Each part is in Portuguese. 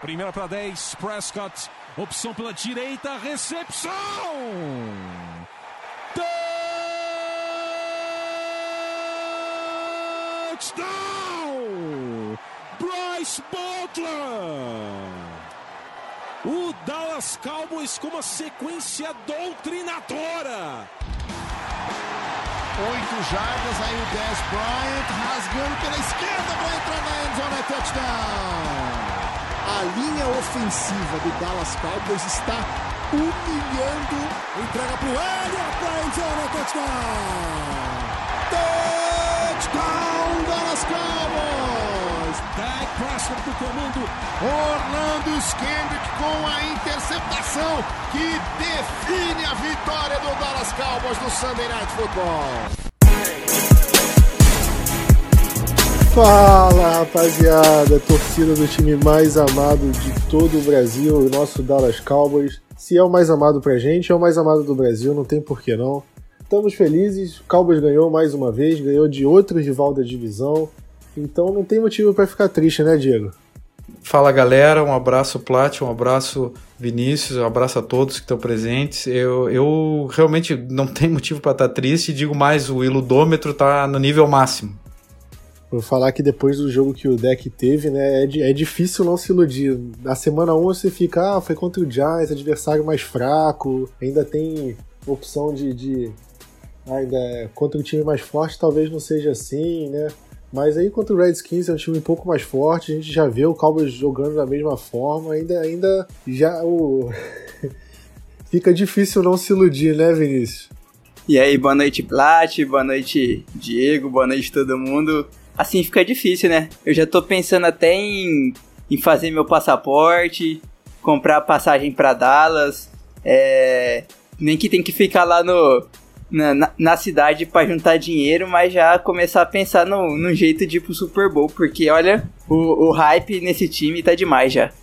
Primeira para 10, Prescott, opção pela direita, recepção! Touchdown! Bryce Butler! O Dallas Cowboys com uma sequência doutrinadora. 8 jardas, aí o Dez Bryant rasgando pela esquerda para entrar na endzone, é touchdown! A linha ofensiva do Dallas Cowboys está humilhando. Entrega para o Elliott para endzone, é touchdown! Touchdown, Dallas Cowboys! Dak Prescott do comando. Orlando Scandrick com a interceptação que define a vitória do Dallas Cowboys no Sunday Night Football. Fala, rapaziada, torcida do time mais amado de todo o Brasil, o nosso Dallas Cowboys. Se é o mais amado pra gente, é o mais amado do Brasil, não tem porquê não. Estamos felizes, o Cowboys ganhou mais uma vez, ganhou de outro rival da divisão, então não tem motivo pra ficar triste, né, Diego? Fala, galera, um abraço Plat, um abraço Vinícius, um abraço a todos que estão presentes. Eu realmente não tenho motivo para estar triste, digo mais, o iludômetro tá no nível máximo. Vou falar que depois do jogo que o Dak teve, né, é difícil não se iludir. Na semana 1 você fica, foi contra o Giants, adversário mais fraco, ainda tem opção ainda contra o time mais forte, talvez não seja assim, né? Mas aí contra o Redskins é um time um pouco mais forte, a gente já vê o Cowboys jogando da mesma forma, ainda já fica difícil não se iludir, né, Vinícius? E aí, boa noite, Plat, boa noite, Diego, boa noite todo mundo. Assim fica difícil, né? Eu já tô pensando até em fazer meu passaporte, comprar passagem pra Dallas, nem que tem que ficar lá na cidade pra juntar dinheiro, mas já começar a pensar no jeito de ir pro Super Bowl, porque olha, o hype nesse time tá demais já.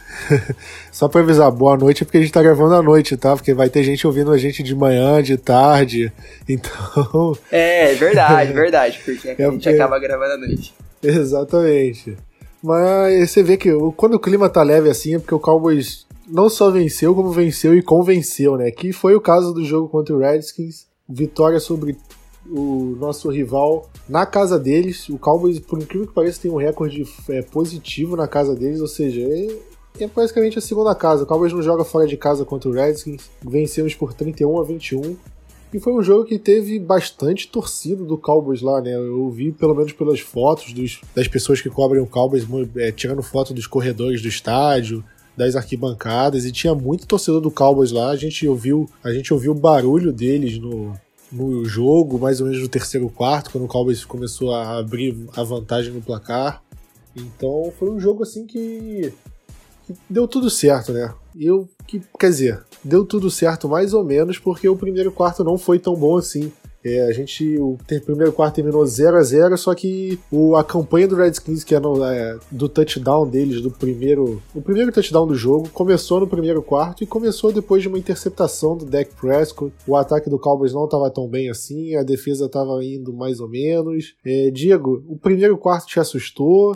Só pra avisar, boa noite é porque a gente tá gravando à noite, tá? Porque vai ter gente ouvindo a gente de manhã, de tarde, então... verdade, porque a gente acaba gravando à noite. Exatamente. Mas você vê que quando o clima tá leve assim é porque o Cowboys não só venceu, como venceu e convenceu, né? Que foi o caso do jogo contra o Redskins, vitória sobre o nosso rival na casa deles. O Cowboys, por incrível que pareça, tem um recorde positivo na casa deles, ou seja, é basicamente a segunda casa. O Cowboys não joga fora de casa contra o Redskins. Vencemos por 31-21. E foi um jogo que teve bastante torcida do Cowboys lá, né? Eu vi, pelo menos pelas fotos das pessoas que cobrem o Cowboys, tirando foto dos corredores do estádio, das arquibancadas, e tinha muito torcedor do Cowboys lá. A gente ouviu o barulho deles no jogo, mais ou menos no terceiro quarto, quando o Cowboys começou a abrir a vantagem no placar. Então foi um jogo assim que deu tudo certo, né? Quer dizer, deu tudo certo mais ou menos, porque o primeiro quarto não foi tão bom assim. O primeiro quarto terminou 0-0, só que a campanha do Redskins, que é do touchdown deles, o primeiro touchdown do jogo, começou no primeiro quarto e começou depois de uma interceptação do Dak Prescott. O ataque do Cowboys não estava tão bem assim, a defesa estava indo mais ou menos. Diego, o primeiro quarto te assustou?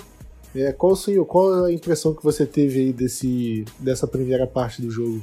Qual a impressão que você teve aí dessa primeira parte do jogo?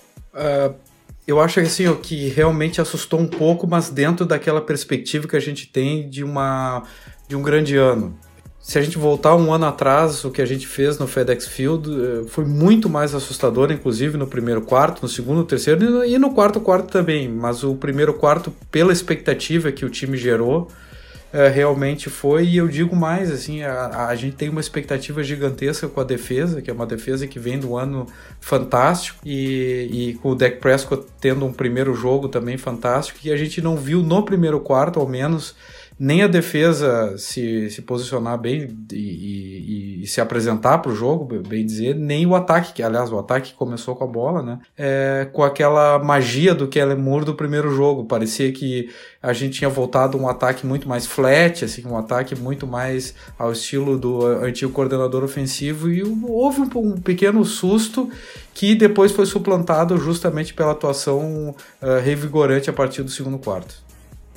Eu acho que assim, o que realmente assustou um pouco, mas dentro daquela perspectiva que a gente tem de um grande ano. Se a gente voltar um ano atrás, o que a gente fez no FedEx Field foi muito mais assustador, inclusive no primeiro quarto, no segundo, terceiro e no quarto também. Mas o primeiro quarto, pela expectativa que o time gerou, realmente foi, e eu digo mais, assim, a gente tem uma expectativa gigantesca com a defesa, que é uma defesa que vem do ano fantástico, e com o Dak Prescott tendo um primeiro jogo também fantástico, e a gente não viu no primeiro quarto, ao menos, nem a defesa se posicionar bem e se apresentar para o jogo, bem dizer, nem o ataque, que aliás o ataque começou com a bola, né? Com aquela magia do Kellen Moore do primeiro jogo. Parecia que a gente tinha voltado a um ataque muito mais flat, assim, um ataque muito mais ao estilo do antigo coordenador ofensivo, e houve um pequeno susto que depois foi suplantado justamente pela atuação revigorante a partir do segundo quarto.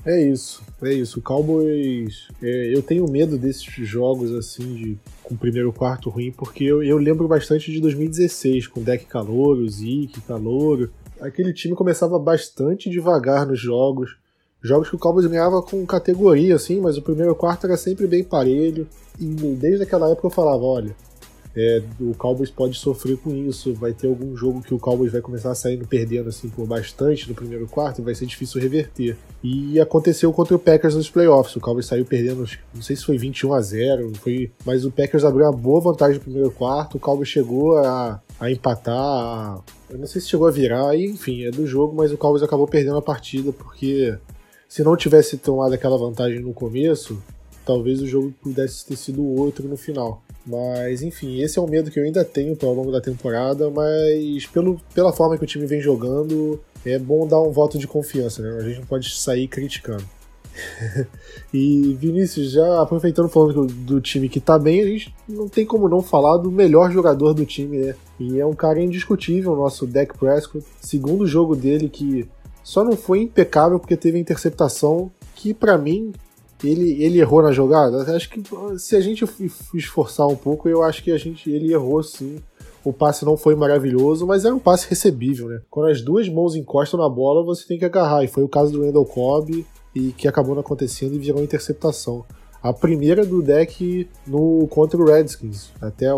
É isso. O Cowboys... eu tenho medo desses jogos, assim, com o primeiro quarto ruim, porque eu lembro bastante de 2016, com o deck calouro, Zeke, calouro. Aquele time começava bastante devagar nos jogos. Jogos que o Cowboys ganhava com categoria, assim, mas o primeiro quarto era sempre bem parelho. E desde aquela época eu falava, olha... o Cowboys pode sofrer com isso, vai ter algum jogo que o Cowboys vai começar saindo perdendo assim por bastante no primeiro quarto e vai ser difícil reverter. E aconteceu contra o Packers nos playoffs, o Cowboys saiu perdendo, não sei se foi 21-0, mas o Packers abriu uma boa vantagem no primeiro quarto, o Cowboys chegou a empatar, eu não sei se chegou a virar, enfim, é do jogo, mas o Cowboys acabou perdendo a partida porque se não tivesse tomado aquela vantagem no começo, talvez o jogo pudesse ter sido outro no final. Mas, enfim, esse é um medo que eu ainda tenho ao longo da temporada, mas pela forma que o time vem jogando, é bom dar um voto de confiança, né? A gente não pode sair criticando. E, Vinícius, já aproveitando falando do time que tá bem, a gente não tem como não falar do melhor jogador do time, né? E é um cara indiscutível, o nosso Dak Prescott. Segundo jogo dele que só não foi impecável porque teve a interceptação, que pra mim... Ele errou na jogada? Acho que se a gente esforçar um pouco, eu acho que ele errou sim. O passe não foi maravilhoso, mas era um passe recebível, né? Quando as duas mãos encostam na bola, você tem que agarrar. E foi o caso do Randall Cobb, e que acabou não acontecendo e virou interceptação. A primeira do deck contra o Redskins. Até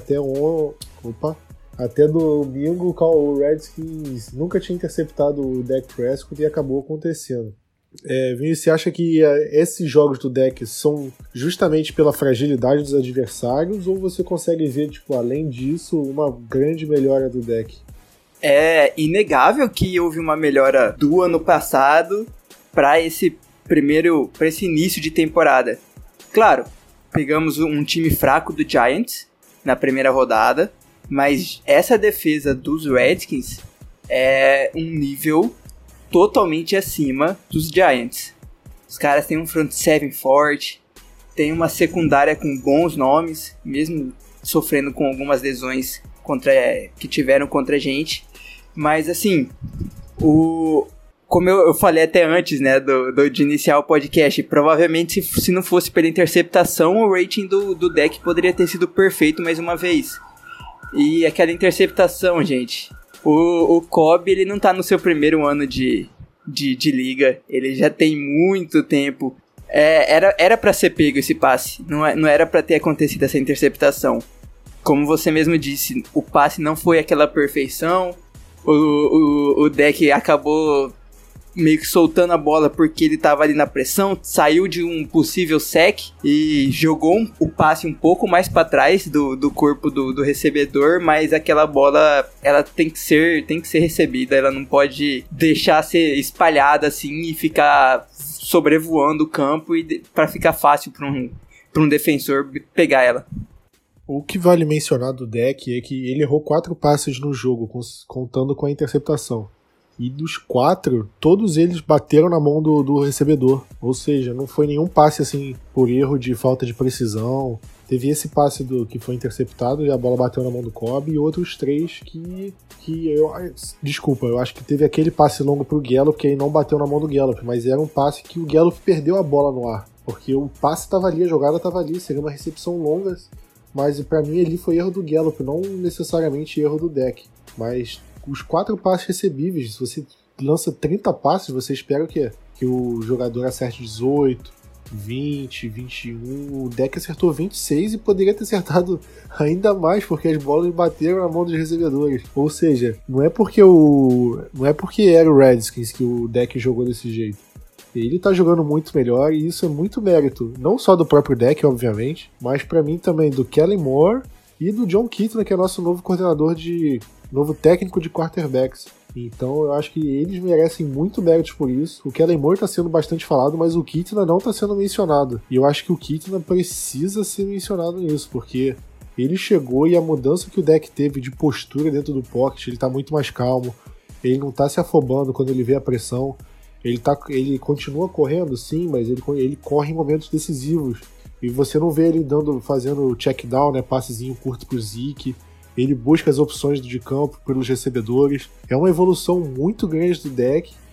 domingo o Redskins nunca tinha interceptado o Dak Prescott e acabou acontecendo. Vinícius, você acha que esses jogos do deck são justamente pela fragilidade dos adversários ou você consegue ver, além disso, uma grande melhora do deck? É inegável que houve uma melhora do ano passado para esse início de temporada. Claro, pegamos um time fraco do Giants na primeira rodada, mas essa defesa dos Redskins é um nível totalmente acima dos Giants. Os caras têm um front seven forte, tem uma secundária com bons nomes, mesmo sofrendo com algumas lesões que tiveram contra a gente. Mas assim, como eu falei até antes, né, de iniciar o podcast, provavelmente se não fosse pela interceptação, o rating do deck poderia ter sido perfeito mais uma vez. E aquela interceptação, gente... O Cobb, ele não tá no seu primeiro ano de liga, ele já tem muito tempo. Era pra ser pego esse passe, não era pra ter acontecido essa interceptação. Como você mesmo disse, o passe não foi aquela perfeição, o deck acabou meio que soltando a bola porque ele tava ali na pressão, saiu de um possível sec e jogou o passe um pouco mais para trás do corpo do recebedor, mas aquela bola, ela tem que ser recebida, ela não pode deixar ser espalhada assim e ficar sobrevoando o campo para ficar fácil para um defensor pegar ela. O que vale mencionar do deck é que ele errou 4 passes no jogo, contando com a interceptação. E dos 4, todos eles bateram na mão do recebedor. Ou seja, não foi nenhum passe assim por erro de falta de precisão. Teve esse passe que foi interceptado e a bola bateu na mão do Cobb. E outros 3 eu acho que teve aquele passe longo pro Gallup, que aí não bateu na mão do Gallup. Mas era um passe que o Gallup perdeu a bola no ar. Porque o passe estava ali, a jogada estava ali. Seria uma recepção longa. Mas pra mim ali foi erro do Gallup, não necessariamente erro do deck. Mas... os 4 passes recebíveis, se você lança 30 passes, você espera que o jogador acerte 18, 20, 21. O deck acertou 26 e poderia ter acertado ainda mais, porque as bolas bateram na mão dos recebedores. Ou seja, não é porque era o Redskins que o deck jogou desse jeito. Ele tá jogando muito melhor e isso é muito mérito, não só do próprio deck, obviamente, mas pra mim também do Kellen Moore e do John Kitna, que é nosso novo novo técnico de quarterbacks. Então eu acho que eles merecem muito méritos por isso. O Kellen Moore está sendo bastante falado, mas o Kitna não está sendo mencionado. E eu acho que o Kitna precisa ser mencionado nisso, porque ele chegou e a mudança que o deck teve de postura dentro do pocket, ele está muito mais calmo, ele não está se afobando quando ele vê a pressão. Ele continua correndo, sim, mas ele corre em momentos decisivos. E você não vê ele fazendo check down, né, passezinho curto pro Zeke. Ele busca as opções de campo pelos recebedores. É uma evolução muito grande do deck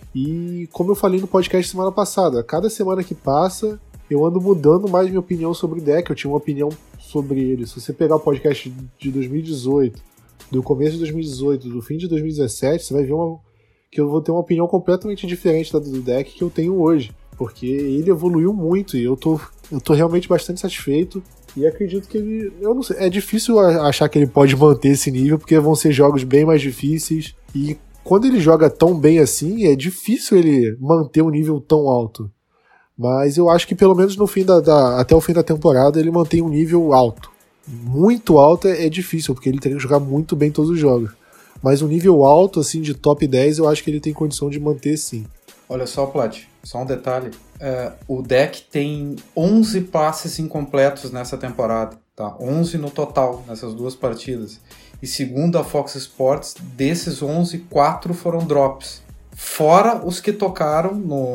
E como eu falei no podcast semana passada, cada semana que passa, eu ando mudando mais minha opinião sobre o deck. Eu tinha uma opinião sobre ele. Se você pegar o podcast de 2018, do começo de 2018, do fim de 2017, você vai ver que eu vou ter uma opinião completamente diferente da do deck que eu tenho hoje. Porque ele evoluiu muito e eu tô realmente bastante satisfeito. E acredito que ele... Eu não sei, é difícil achar que ele pode manter esse nível, porque vão ser jogos bem mais difíceis. E quando ele joga tão bem assim, é difícil ele manter um nível tão alto. Mas eu acho que pelo menos no fim até o fim da temporada ele mantém um nível alto. Muito alto é difícil, porque ele teria que jogar muito bem todos os jogos. Mas um nível alto, assim, de top 10, eu acho que ele tem condição de manter sim. Olha só, Plat, só um detalhe. O deck tem 11 passes incompletos nessa temporada, tá? 11 no total, nessas duas partidas. E segundo a Fox Sports, desses 11, 4 foram drops. Fora os que tocaram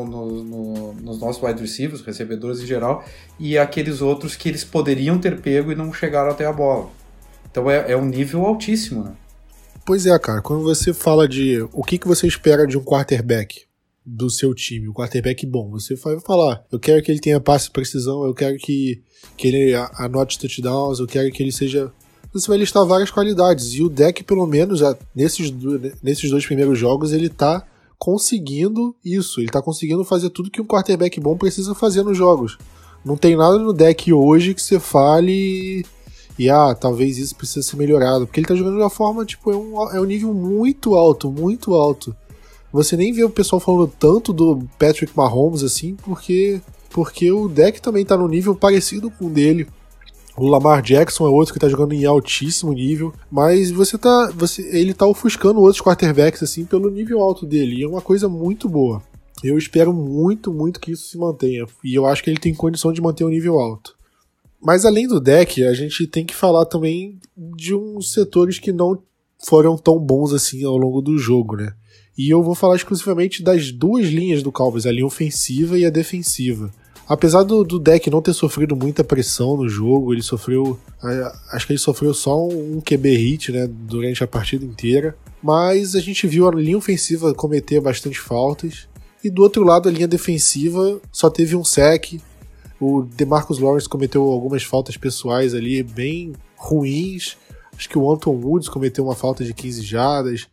nos nossos wide receivers, recebedores em geral, e aqueles outros que eles poderiam ter pego e não chegaram até a bola. Então é um nível altíssimo, né? Pois é, cara. Quando você fala de o que você espera de um quarterback do seu time, um quarterback bom, você vai falar, eu quero que ele tenha passe de precisão, eu quero que ele anote touchdowns, eu quero que ele seja... Você vai listar várias qualidades, e o deck, pelo menos, nesses 2 primeiros jogos, ele tá conseguindo isso, ele tá conseguindo fazer tudo que um quarterback bom precisa fazer nos jogos. Não tem nada no deck hoje que você fale e talvez isso precisa ser melhorado, porque ele tá jogando de uma forma, tipo, é um nível muito alto, muito alto. Você nem vê o pessoal falando tanto do Patrick Mahomes assim, porque o deck também tá num nível parecido com o dele. O Lamar Jackson é outro que tá jogando em altíssimo nível, mas ele tá ofuscando outros quarterbacks assim pelo nível alto dele, e é uma coisa muito boa. Eu espero muito, muito que isso se mantenha, e eu acho que ele tem condição de manter um nível alto. Mas além do deck, a gente tem que falar também de uns setores que não foram tão bons assim ao longo do jogo, né? E eu vou falar exclusivamente das 2 linhas do Cowboys, a linha ofensiva e a defensiva. Apesar do deck não ter sofrido muita pressão no jogo, ele sofreu... Acho que ele sofreu só um QB hit, né, durante a partida inteira. Mas a gente viu a linha ofensiva cometer bastante faltas. E do outro lado, a linha defensiva só teve um sack. O DeMarcus Lawrence cometeu algumas faltas pessoais ali bem ruins. Acho que o Anton Woods cometeu uma falta de 15 jardas.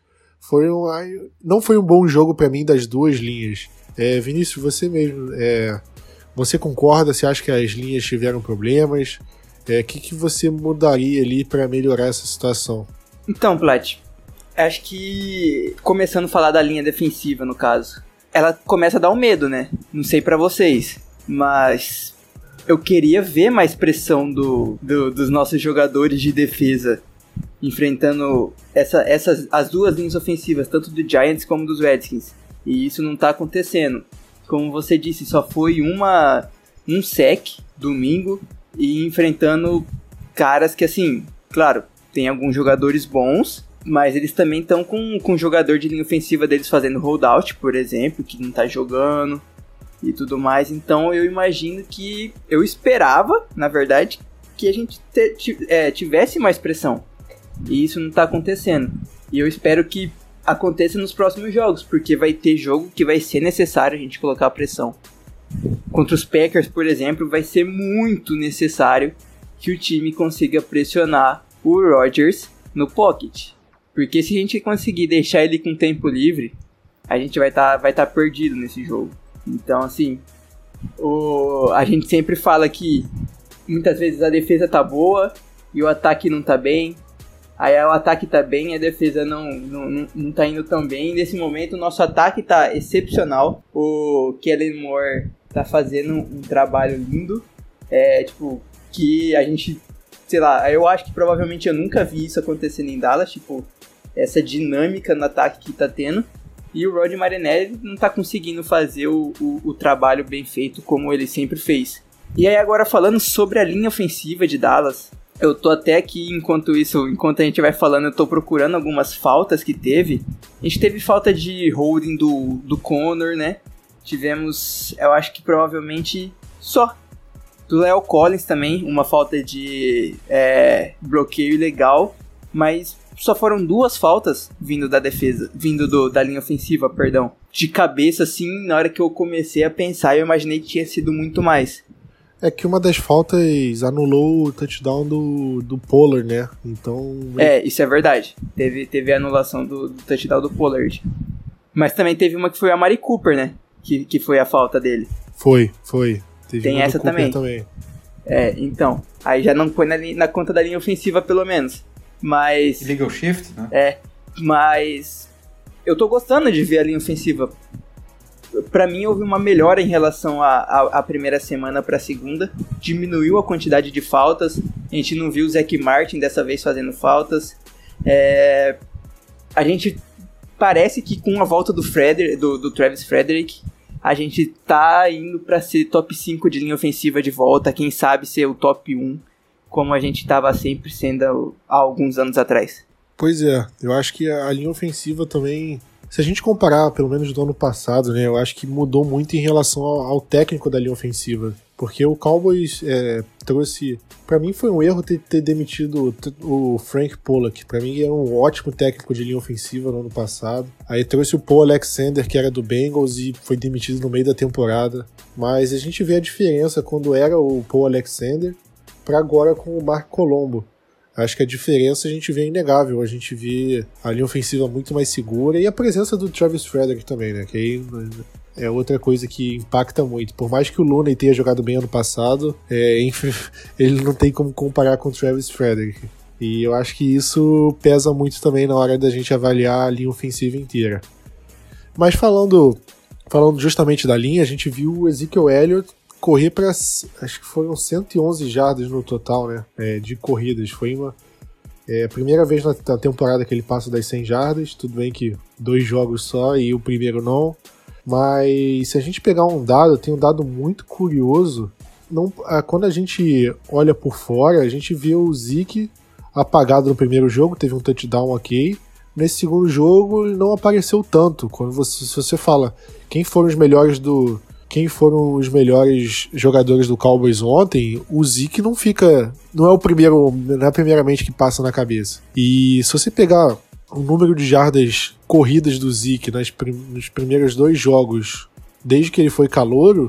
Não foi um bom jogo para mim das 2 linhas. Vinícius, você mesmo... Você concorda? Você acha que as linhas tiveram problemas? O que você mudaria ali para melhorar essa situação? Então, Plat, acho que começando a falar da linha defensiva, no caso, ela começa a dar um medo, né? Não sei pra vocês, mas eu queria ver mais pressão dos nossos jogadores de defesa enfrentando as 2 linhas ofensivas, tanto do Giants como dos Redskins. E isso não tá acontecendo. Como você disse, só foi um sec domingo e enfrentando caras que, assim, claro, tem alguns jogadores bons, mas eles também estão com o jogador de linha ofensiva deles fazendo holdout, por exemplo, que não tá jogando e tudo mais. Então eu imagino que, eu esperava, na verdade, que a gente tivesse mais pressão. E isso não tá acontecendo. E eu espero que aconteça nos próximos jogos, porque vai ter jogo que vai ser necessário a gente colocar pressão. Contra os Packers, por exemplo, vai ser muito necessário que o time consiga pressionar o Rodgers no pocket. Porque se a gente conseguir deixar ele com tempo livre, a gente vai tá perdido nesse jogo. Então, assim, a gente sempre fala que muitas vezes a defesa tá boa e o ataque não tá bem. Aí o ataque tá bem e a defesa não tá indo tão bem. Nesse momento o nosso ataque tá excepcional. O Kellen Moore tá fazendo um trabalho lindo. Que a gente, sei lá, eu acho que provavelmente eu nunca vi isso acontecendo em Dallas. Tipo, essa dinâmica no ataque que tá tendo. E o Rod Marinelli não tá conseguindo fazer o trabalho bem feito como ele sempre fez. E aí agora falando sobre a linha ofensiva de Dallas... Eu tô até aqui, enquanto a gente vai falando, eu tô procurando algumas faltas que teve. A gente teve falta de holding do Connor, né? Tivemos, eu acho que provavelmente só do La'el Collins também, uma falta de bloqueio ilegal. Mas só foram 2 faltas vindo da defesa, da linha ofensiva, perdão. De cabeça, assim, na hora que eu comecei a pensar, eu imaginei que tinha sido muito mais. É que uma das faltas anulou o touchdown do Pollard, né? Então... Isso é verdade. Teve a anulação do touchdown do Pollard. Mas também teve uma que foi a Mari Cooper, né? Que foi a falta dele. Foi. Teve Tem essa também. Então. Aí já não foi na conta da linha ofensiva, pelo menos. Mas... Illegal shift, né? Mas... Eu tô gostando de ver a linha ofensiva. Pra mim, houve uma melhora em relação à primeira semana pra segunda. Diminuiu a quantidade de faltas. A gente não viu o Zach Martin dessa vez fazendo faltas. A gente parece que com a volta do Travis Frederick, a gente tá indo pra ser top 5 de linha ofensiva de volta. Quem sabe ser o top 1, como a gente tava sempre sendo há alguns anos atrás. Pois é, eu acho que a linha ofensiva também... Se a gente comparar, pelo menos do ano passado, né, eu acho que mudou muito em relação ao técnico da linha ofensiva. Porque o Cowboys trouxe... Pra mim foi um erro ter demitido o Frank Pollack. Pra mim era um ótimo técnico de linha ofensiva no ano passado. Aí trouxe o Paul Alexander, que era do Bengals, e foi demitido no meio da temporada. Mas a gente vê a diferença quando era o Paul Alexander pra agora com o Mark Colombo. Acho que a diferença a gente vê inegável. A gente vê a linha ofensiva muito mais segura e a presença do Travis Frederick também, né? Que aí é outra coisa que impacta muito. Por mais que o Looney tenha jogado bem ano passado, ele não tem como comparar com o Travis Frederick. E eu acho que isso pesa muito também na hora da gente avaliar a linha ofensiva inteira. Mas falando justamente da linha, a gente viu o Ezekiel Elliott correr para, acho que foram 111 jardas no total, né, de corridas. Foi a primeira vez na temporada que ele passa das 100 jardas. Tudo bem que 2 jogos só e o primeiro não, mas se a gente pegar um dado, tem um dado muito curioso. Quando a gente olha por fora, a gente vê o Zeke apagado no primeiro jogo, teve um touchdown ok. Nesse segundo jogo ele não apareceu tanto. Se você fala quem foram os melhores jogadores do Cowboys ontem, o Zeke não é primeiramente que passa na cabeça. E se você pegar o número de jardas corridas do Zeke nos primeiros 2 jogos, desde que ele foi calouro,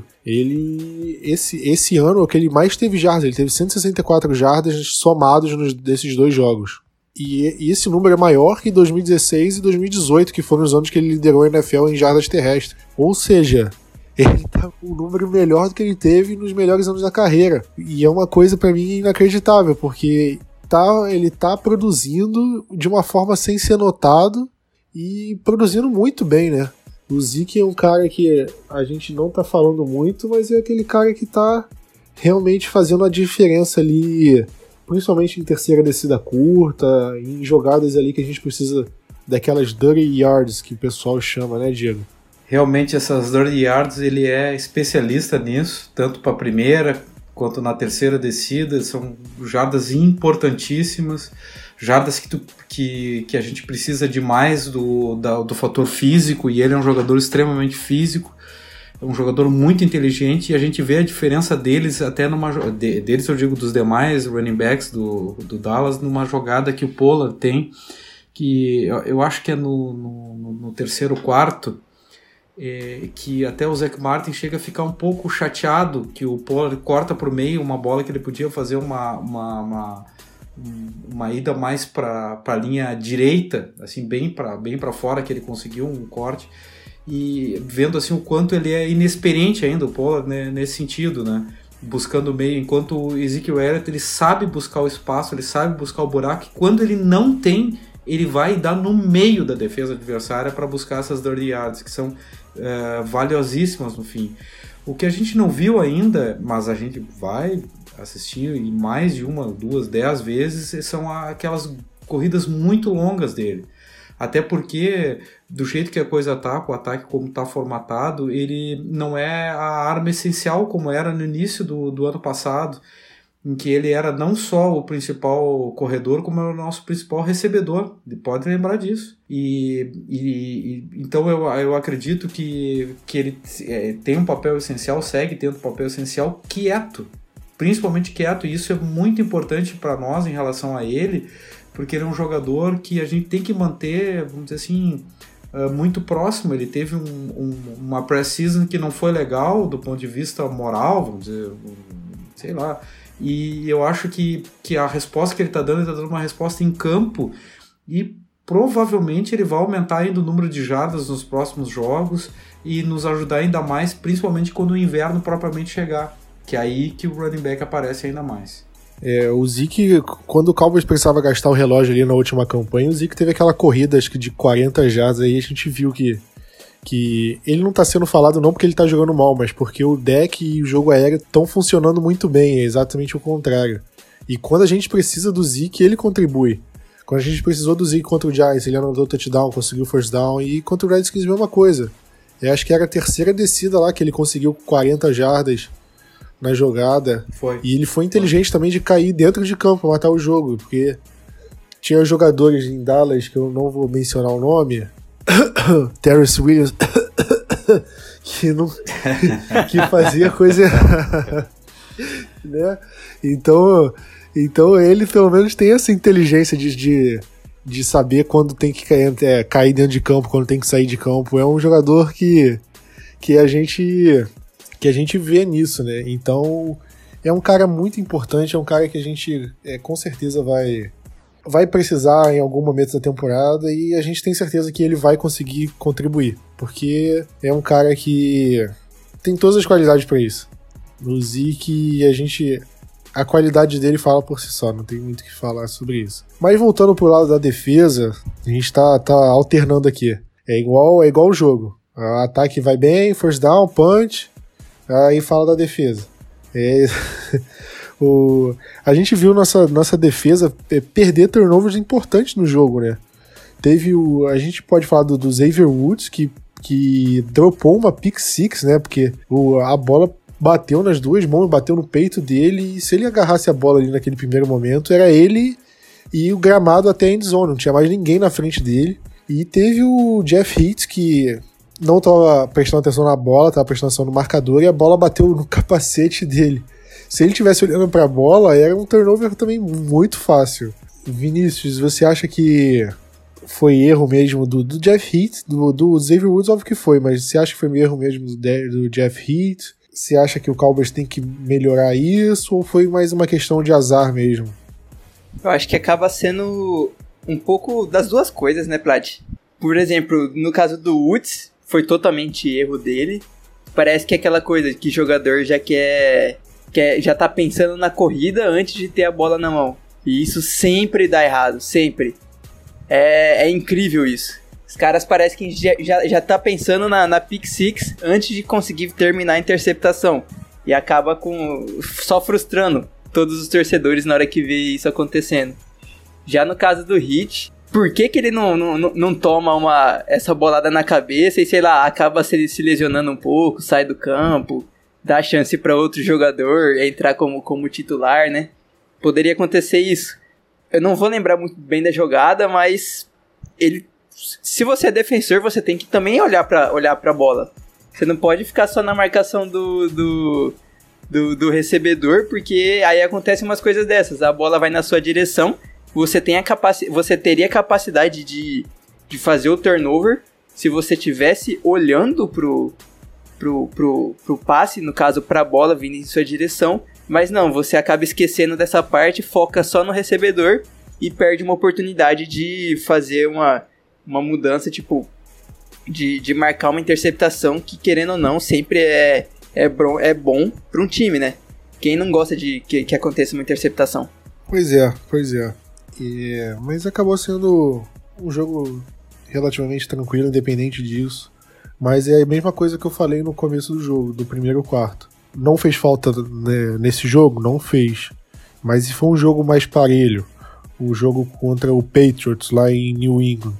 esse ano é o que ele mais teve jardas. Ele teve 164 jardas somados desses 2 jogos. E esse número é maior que 2016 e 2018, que foram os anos que ele liderou a NFL em jardas terrestres. Ou seja, ele tá com um número melhor do que ele teve nos melhores anos da carreira. E é uma coisa pra mim inacreditável, porque ele tá produzindo de uma forma sem ser notado e produzindo muito bem, né? O Zeke é um cara que a gente não tá falando muito, mas é aquele cara que tá realmente fazendo a diferença ali, principalmente em terceira descida curta, em jogadas ali que a gente precisa daquelas dirty yards que o pessoal chama, né, Diego? Realmente essas dirty yards, ele é especialista nisso, tanto para a primeira quanto na terceira descida. São jardas importantíssimas, jardas que a gente precisa demais do fator físico, e ele é um jogador extremamente físico, é um jogador muito inteligente, e a gente vê a diferença deles, até deles eu digo dos demais running backs do Dallas, numa jogada que o Pollard tem, que eu acho que é no terceiro quarto, que até o Zach Martin chega a ficar um pouco chateado que o Pollard corta por meio uma bola que ele podia fazer uma ida mais para a linha direita, assim, bem para fora, que ele conseguiu um corte, e vendo assim o quanto ele é inexperiente ainda, o Pollard, né, nesse sentido, né, buscando o meio, enquanto o Ezekiel Elliott, ele sabe buscar o espaço, ele sabe buscar o buraco, e quando ele não tem, ele vai dar no meio da defesa adversária para buscar essas dirty yards, que são valiosíssimas no fim. O que a gente não viu ainda, mas a gente vai assistir e mais de 1, 2, 10 vezes, são aquelas corridas muito longas dele. Até porque, do jeito que a coisa tá, com o ataque como tá formatado, ele não é a arma essencial como era no início do ano passado, em que ele era não só o principal corredor, como era o nosso principal recebedor. Pode lembrar disso. Então eu acredito que ele tem um papel essencial, segue tendo um papel essencial quieto. principalmente quieto, e isso é muito importante para nós em relação a ele, porque ele é um jogador que a gente tem que manter, vamos dizer assim, muito próximo. Ele teve uma pré-season que não foi legal do ponto de vista moral, vamos dizer, sei lá, e eu acho que a resposta que ele está dando uma resposta em campo, e provavelmente ele vai aumentar ainda o número de jardas nos próximos jogos e nos ajudar ainda mais, principalmente quando o inverno propriamente chegar, que é aí que o running back aparece ainda mais. O Zeke, quando o Cowboys precisava gastar o relógio ali na última campanha, o Zeke teve aquela corrida, acho que de 40 jardas, aí a gente viu que ele não tá sendo falado não porque ele tá jogando mal, mas porque o deck e o jogo aéreo estão funcionando muito bem, é exatamente o contrário. E quando a gente precisa do Zeke, ele contribui. Quando a gente precisou do Zeke contra o Giants, ele anotou touchdown, conseguiu first down, e contra o Redskins a mesma coisa. Eu acho que era a terceira descida lá que ele conseguiu 40 jardas na jogada. Foi. E ele foi inteligente também de cair dentro de campo pra matar o jogo, porque tinha jogadores em Dallas, que eu não vou mencionar o nome, Terrence Williams, que fazia coisa errada, né? Então ele pelo menos tem essa inteligência de saber quando tem que cair dentro de campo, quando tem que sair de campo. É um jogador que a gente vê nisso, né? Então é um cara muito importante, é um cara que a gente com certeza vai precisar em algum momento da temporada, e a gente tem certeza que ele vai conseguir contribuir, porque é um cara que tem todas as qualidades para isso. O Zeke, a qualidade dele fala por si só, não tem muito o que falar sobre isso. Mas voltando pro lado da defesa, a gente tá alternando aqui. É igual o jogo. O ataque vai bem, first down, punch, aí fala da defesa. A gente viu nossa defesa perder turnovers importantes no jogo, né? A gente pode falar do Xavier Woods, que dropou uma pick six, né? Porque a bola bateu nas duas mãos, bateu no peito dele, e se ele agarrasse a bola ali naquele primeiro momento, era ele e o gramado até a endzone, não tinha mais ninguém na frente dele. E teve o Jeff Heath, que não estava prestando atenção na bola, estava prestando atenção no marcador, e a bola bateu no capacete dele. Se ele estivesse olhando para a bola, era um turnover também muito fácil. Vinícius, você acha que foi erro mesmo do Jeff Heath, do Xavier Woods? Óbvio que foi, mas você acha que foi erro mesmo do Jeff Heath? Você acha que o Cowboys tem que melhorar isso, ou foi mais uma questão de azar mesmo? Eu acho que acaba sendo um pouco das duas coisas, né, Plat? Por exemplo, no caso do Woods, foi totalmente erro dele. Parece que é aquela coisa que o jogador já tá pensando na corrida antes de ter a bola na mão. E isso sempre dá errado, sempre. É incrível isso. Os caras parecem que já tá pensando na pick six antes de conseguir terminar a interceptação. E acaba só frustrando todos os torcedores na hora que vê isso acontecendo. Já no caso do Heath, por que ele não toma essa bolada na cabeça e, sei lá, acaba se lesionando um pouco, sai do campo, dá chance para outro jogador entrar como titular, né? Poderia acontecer isso. Eu não vou lembrar muito bem da jogada, mas se você é defensor, você tem que também olhar pra bola. Você não pode ficar só na marcação do recebedor, porque aí acontecem umas coisas dessas. A bola vai na sua direção, você teria capacidade de fazer o turnover se você tivesse olhando pro passe, no caso pra bola vindo em sua direção, mas não, você acaba esquecendo dessa parte, foca só no recebedor e perde uma oportunidade de fazer uma mudança, tipo, de marcar uma interceptação que, querendo ou não, sempre é bom para um time, né? Quem não gosta de que aconteça uma interceptação? Pois é. Mas acabou sendo um jogo relativamente tranquilo, independente disso. Mas é a mesma coisa que eu falei no começo do jogo, do primeiro quarto. Não fez falta, né, nesse jogo? Não fez. Mas se for um jogo mais parelho, o jogo contra o Patriots lá em New England,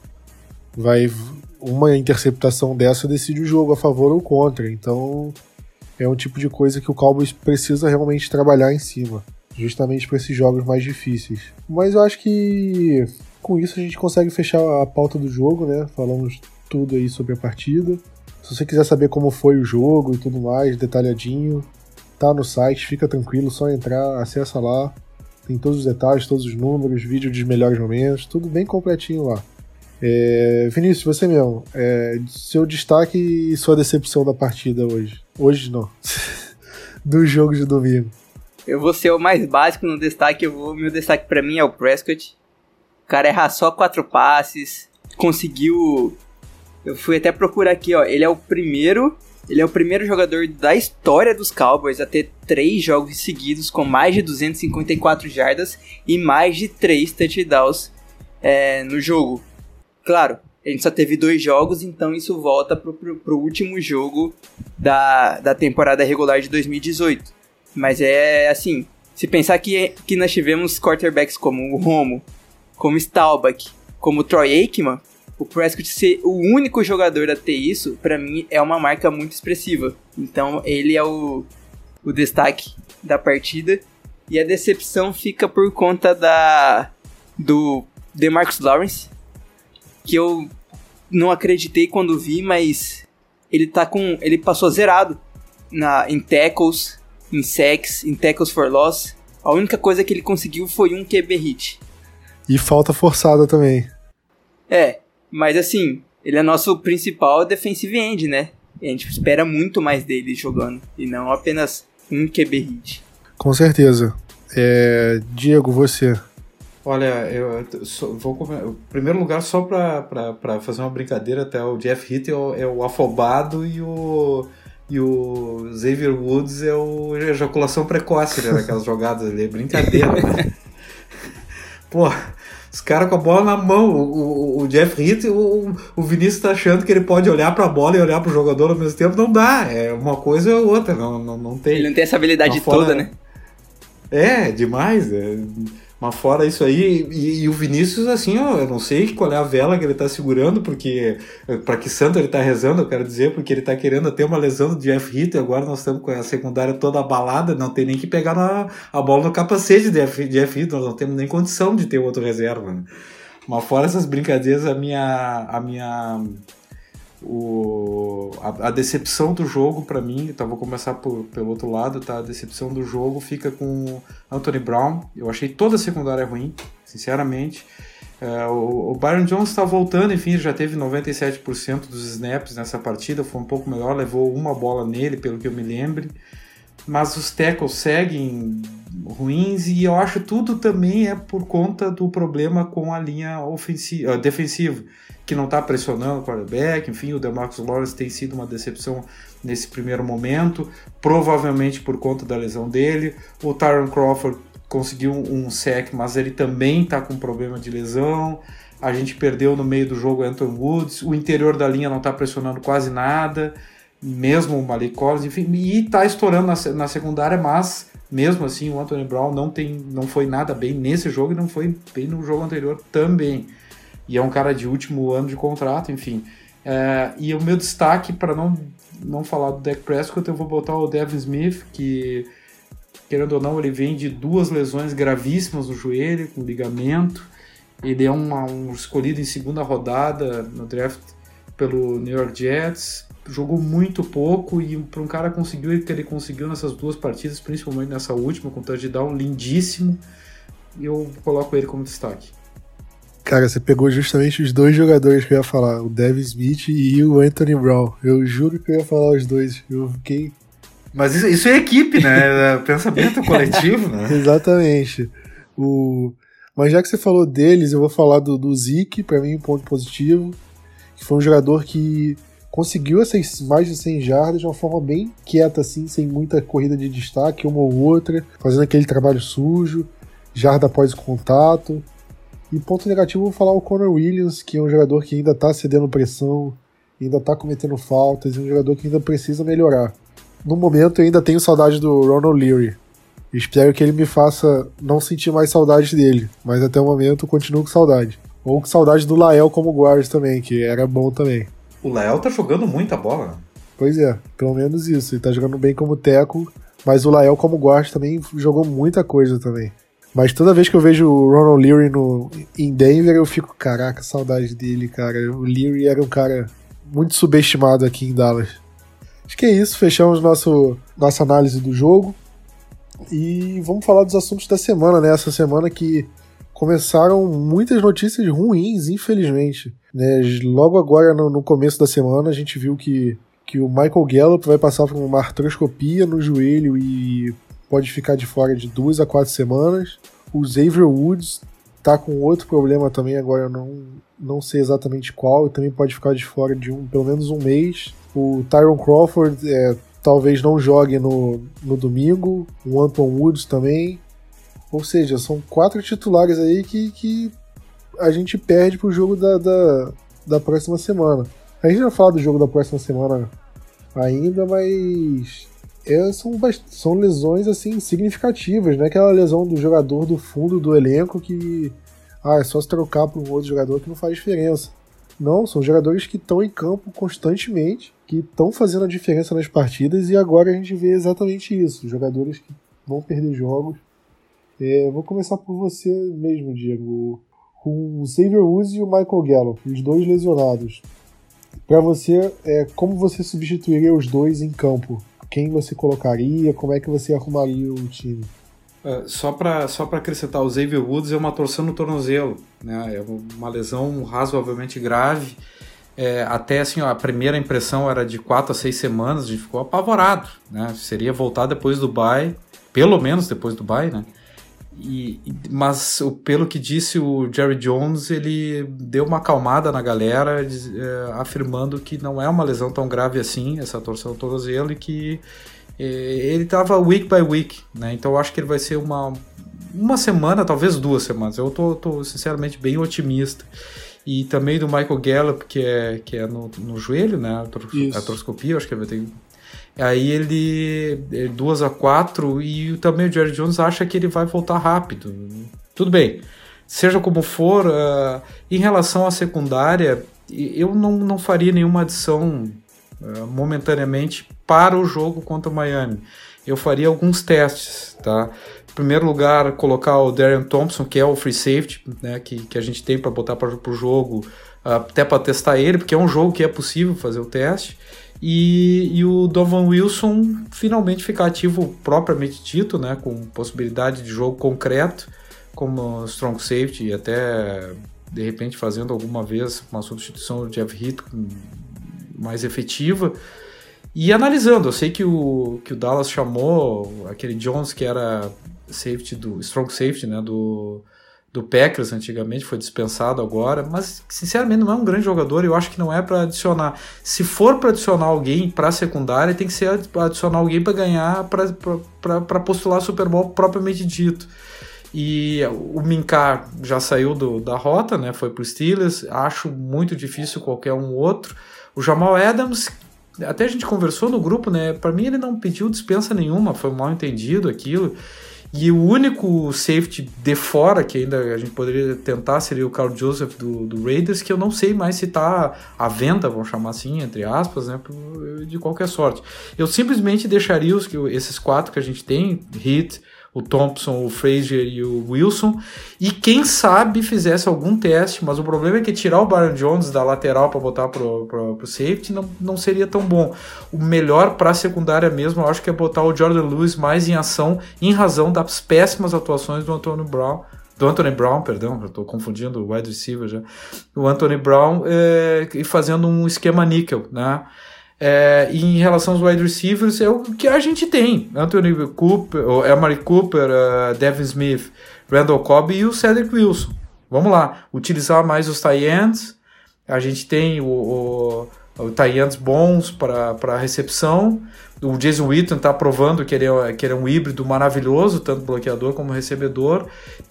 uma interceptação dessa decide o jogo a favor ou contra. Então é um tipo de coisa que o Cowboys precisa realmente trabalhar em cima, justamente para esses jogos mais difíceis. Mas eu acho que com isso a gente consegue fechar a pauta do jogo, né? Falamos tudo aí sobre a partida. Se você quiser saber como foi o jogo e tudo mais, detalhadinho, tá no site, fica tranquilo, só entrar, acessa lá. Tem todos os detalhes, todos os números, vídeo dos melhores momentos, tudo bem completinho lá. Vinícius, você mesmo, seu destaque e sua decepção da partida hoje. Hoje não, do jogo de domingo. Eu vou ser o mais básico no destaque, meu destaque pra mim é o Prescott. O cara erra só 4 passes, conseguiu... Eu fui até procurar aqui, ó, ele é o primeiro jogador da história dos Cowboys a ter 3 jogos seguidos com mais de 254 jardas e mais de 3 touchdowns no jogo. Claro, a gente só teve 2 jogos, então isso volta pro último jogo da temporada regular de 2018. Mas assim, se pensar que nós tivemos quarterbacks como o Romo, como Staubach, como o Troy Aikman, o Prescott ser o único jogador a ter isso, pra mim, é uma marca muito expressiva. Então, ele é o destaque da partida. E a decepção fica por conta do DeMarcus Lawrence, que eu não acreditei quando vi, mas ele passou zerado em tackles, em sacks, em tackles for loss. A única coisa que ele conseguiu foi um QB hit. E falta forçada também. Mas assim, ele é nosso principal defensive end, né? E a gente espera muito mais dele jogando, e não apenas um QB hit. Com certeza. Diego, você... Olha, eu vou em primeiro lugar, só pra fazer uma brincadeira, até o Jeff Hitt é o afobado e o Xavier Woods é o ejaculação precoce, né, naquelas jogadas ali, é brincadeira, né? Pô, os caras com a bola na mão, o Jeff Hitt, o Vinícius tá achando que ele pode olhar pra bola e olhar pro jogador ao mesmo tempo, não dá, uma coisa ou outra, não tem. Ele não tem essa habilidade toda, né? Demais, mas fora isso aí, e o Vinícius, assim, ó, eu não sei qual é a vela que ele tá segurando, porque pra que santo ele tá rezando, eu quero dizer, porque ele tá querendo ter uma lesão do Jeff Hitt, e agora nós estamos com a secundária toda abalada, não tem nem que pegar a bola no capacete de Jeff Hitt, nós não temos nem condição de ter outro reserva, né? Mas fora essas brincadeiras, a decepção do jogo pra mim, então vou começar pelo outro lado, tá? A decepção do jogo fica com Anthony Brown. Eu achei toda a secundária ruim, sinceramente. O Byron Jones tá voltando, enfim, já teve 97% dos snaps nessa partida, foi um pouco melhor, levou uma bola nele, pelo que eu me lembre. Mas os tackles seguem ruins, e eu acho tudo também é por conta do problema com a linha defensiva, que não está pressionando o quarterback. Enfim, o DeMarcus Lawrence tem sido uma decepção nesse primeiro momento, provavelmente por conta da lesão dele. O Tyron Crawford conseguiu um sack, mas ele também está com problema de lesão. A gente perdeu no meio do jogo o Anthony Woods, o interior da linha não está pressionando quase nada, mesmo o Malik Collins, enfim, e está estourando na secundária, mas mesmo assim o Anthony Brown não foi nada bem nesse jogo e não foi bem no jogo anterior também. E é um cara de último ano de contrato, enfim. E o meu destaque, para não falar do Dak Prescott, eu vou botar o Devin Smith, que, querendo ou não, ele vem de 2 lesões gravíssimas no joelho, com ligamento. Ele é um escolhido em 2ª rodada no draft pelo New York Jets. Jogou muito pouco, e para um cara conseguir o que ele conseguiu nessas 2 partidas, principalmente nessa última, com um touchdown lindíssimo, eu coloco ele como destaque. Cara, você pegou justamente os 2 jogadores que eu ia falar, o Devin Smith e o Anthony Brown. Eu juro que eu ia falar os 2. Eu fiquei... Mas isso é equipe, né? Pensamento coletivo, né? Exatamente. Mas já que você falou deles, eu vou falar do Zeke, pra mim um ponto positivo, que foi um jogador que conseguiu essas mais de 100 jardas de uma forma bem quieta, assim, sem muita corrida de destaque, uma ou outra, fazendo aquele trabalho sujo, jarda após o contato. E ponto negativo, eu vou falar o Connor Williams, que é um jogador que ainda tá cedendo pressão, ainda tá cometendo faltas, é um jogador que ainda precisa melhorar. No momento, eu ainda tenho saudade do Ronald Leary. Espero que ele me faça não sentir mais saudade dele, mas até o momento eu continuo com saudade. Ou com saudade do Lael como guard também, que era bom também. O Lael tá jogando muita bola, né? Pois é, pelo menos isso. Ele tá jogando bem como tackle, mas o Lael como guard também jogou muita coisa também. Mas toda vez que eu vejo o Ronald Leary em Denver, eu fico, caraca, saudade dele, cara. O Leary era um cara muito subestimado aqui em Dallas. Acho que é isso, fechamos nossa análise do jogo e vamos falar dos assuntos da semana, né? Essa semana que começaram muitas notícias ruins, infelizmente, né? Logo agora, no começo da semana, a gente viu que o Michael Gallup vai passar por uma artroscopia no joelho e pode ficar de fora de 2 a 4 semanas. O Xavier Woods tá com outro problema também, agora eu não sei exatamente qual, e também pode ficar de fora de pelo menos um mês. O Tyron Crawford talvez não jogue no domingo, o Anton Woods também. Ou seja, são 4 titulares aí que a gente perde pro jogo da próxima semana. A gente vai falar do jogo da próxima semana ainda, mas são lesões assim significativas, não é aquela lesão do jogador do fundo do elenco que é só se trocar por um outro jogador que não faz diferença. Não, são jogadores que estão em campo constantemente, que estão fazendo a diferença nas partidas, e agora a gente vê exatamente isso, jogadores que vão perder jogos. Vou começar por você mesmo, Diego. Com o Xavier Woods e o Michael Gallup, os dois lesionados. Para você, como você substituiria os dois em campo? Quem você colocaria? Como é que você arrumaria o time? Só para acrescentar, o Xavier Woods é uma torção no tornozelo, né? É uma lesão razoavelmente grave. Até assim, a primeira impressão era de 4 a 6 semanas, a gente ficou apavorado, né? Seria voltar depois do bye, pelo menos depois do bye, né? Mas pelo que disse o Jerry Jones, ele deu uma acalmada na galera, afirmando que não é uma lesão tão grave assim, essa torção do tornozelo, e que ele estava week by week, né? Então eu acho que ele vai ser uma semana, talvez 2 semanas. Eu tô sinceramente bem otimista. E também do Michael Gallup, que é no joelho, né? Artroscopia, acho que ele vai ter. Aí ele 2 a 4, e também o Jerry Jones acha que ele vai voltar rápido. Tudo bem, seja como for, em relação à secundária, eu não faria nenhuma adição momentaneamente para o jogo contra o Miami. Eu faria alguns testes, tá? Em primeiro lugar, colocar o Darian Thompson, que é o free safety, né, que a gente tem para botar para o jogo, até para testar ele, porque é um jogo que é possível fazer o teste. E o Donovan Wilson finalmente ficar ativo propriamente dito, né, com possibilidade de jogo concreto, como strong safety, e até de repente fazendo alguma vez uma substituição do Jeff Heath mais efetiva. E analisando, eu sei que o Dallas chamou aquele Jones, que era strong safety, né, do Packers antigamente, foi dispensado agora, mas sinceramente não é um grande jogador, e eu acho que não é para adicionar. Se for para adicionar alguém para a secundária, tem que ser adicionar alguém para ganhar, para postular Super Bowl propriamente dito. E o Minkah já saiu da rota, né, foi para os Steelers, acho muito difícil qualquer um outro. O Jamal Adams, até a gente conversou no grupo, né, para mim ele não pediu dispensa nenhuma, foi mal entendido aquilo. E o único safety de fora que ainda a gente poderia tentar seria o Carl Joseph do Raiders, que eu não sei mais se está à venda, vamos chamar assim, entre aspas, né, de qualquer sorte. Eu simplesmente deixaria esses 4 que a gente tem, Heath, o Thompson, o Frazier e o Wilson, e quem sabe fizesse algum teste, mas o problema é que tirar o Byron Jones da lateral para botar pro safety não seria tão bom. O melhor para a secundária mesmo, eu acho que é botar o Jordan Lewis mais em ação, em razão das péssimas atuações do Anthony Brown, perdão, eu estou confundindo o wide receiver já, o Anthony Brown, e fazendo um esquema níquel, né? E em relação aos wide receivers, é o que a gente tem: Anthony Cooper, Amari Cooper, Devin Smith, Randall Cobb e o Cedric Wilson. Vamos lá, utilizar mais os tight ends. A gente tem o tight ends bons para recepção. O Jason Witten está provando que ele é um híbrido maravilhoso, tanto bloqueador como recebedor.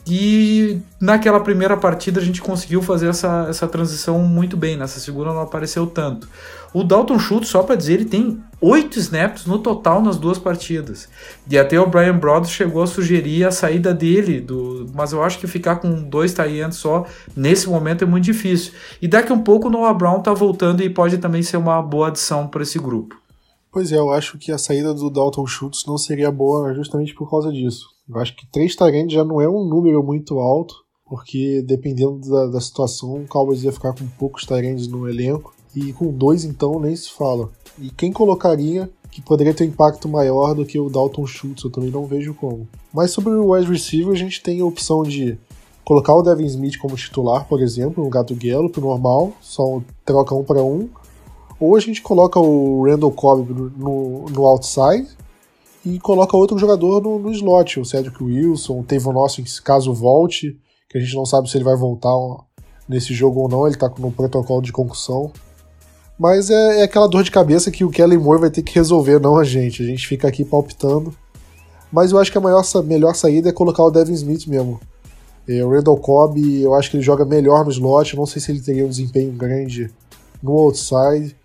E naquela primeira partida a gente conseguiu fazer essa transição muito bem. Nessa segunda não apareceu tanto. O Dalton Schultz, só para dizer, ele tem 8 snaps no total nas 2 partidas. E até o Brian Broaddus chegou a sugerir a saída dele, mas eu acho que ficar com 2 tight ends só nesse momento é muito difícil. E daqui a um pouco o Noah Brown está voltando e pode também ser uma boa adição para esse grupo. Pois é, eu acho que a saída do Dalton Schultz não seria boa justamente por causa disso. Eu acho que 3 tight ends já não é um número muito alto, porque dependendo da situação, o Cowboys ia ficar com poucos tight ends no elenco. E com 2, então, nem se fala. E quem colocaria que poderia ter um impacto maior do que o Dalton Schultz? Eu também não vejo como. Mas sobre o wide receiver, a gente tem a opção de colocar o Devin Smith como titular, por exemplo, no lugar do Gallup, normal, só troca 1 para 1. Ou a gente coloca o Randall Cobb no outside e coloca outro jogador no slot, o Cedric Wilson, o Tavon Austin, caso volte, que a gente não sabe se ele vai voltar nesse jogo ou não, ele tá no protocolo de concussão. Mas é aquela dor de cabeça que o Kellen Moore vai ter que resolver, não a gente fica aqui palpitando. Mas eu acho que a melhor saída é colocar o Devin Smith mesmo. O Randall Cobb, eu acho que ele joga melhor no slot, não sei se ele teria um desempenho grande no outside.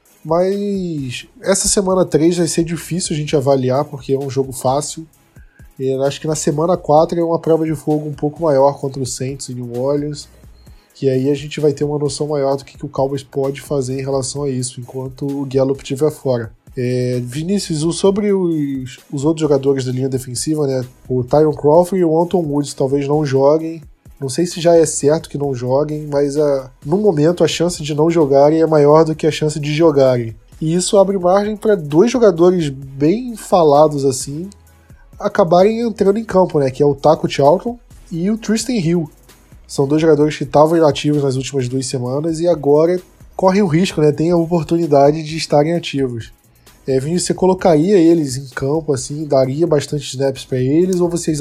Mas essa semana 3 vai ser difícil a gente avaliar, porque é um jogo fácil. Eu acho que na semana 4 é uma prova de fogo um pouco maior contra o Saints e New Orleans, que aí a gente vai ter uma noção maior do que o Cowboys pode fazer em relação a isso, enquanto o Gallup estiver fora. Vinícius, sobre os outros jogadores da linha defensiva, né? O Tyron Crawford e o Anton Woods talvez não joguem. Não sei se já é certo que não joguem, mas no momento a chance de não jogarem é maior do que a chance de jogarem. E isso abre margem para 2 jogadores bem falados assim acabarem entrando em campo, né? Que é o Taco Charlton e o Tristan Hill. São 2 jogadores que estavam inativos nas últimas 2 semanas e agora correm o risco, né? Tem a oportunidade de estarem ativos. Vinícius, você colocaria eles em campo, assim, daria bastante snaps para eles, ou você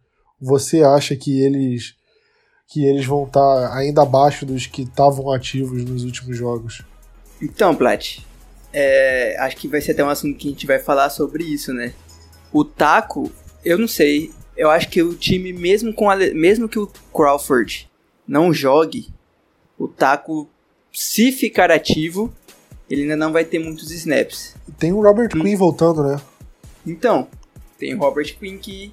acha que eles vão estar ainda abaixo dos que estavam ativos nos últimos jogos? Então, Plat, acho que vai ser até um assunto que a gente vai falar sobre isso, né? O Taco, eu não sei, eu acho que o time, mesmo que o Crawford não jogue, o Taco, se ficar ativo, ele ainda não vai ter muitos snaps. Tem o Robert Quinn voltando, né? Então, tem o Robert Quinn que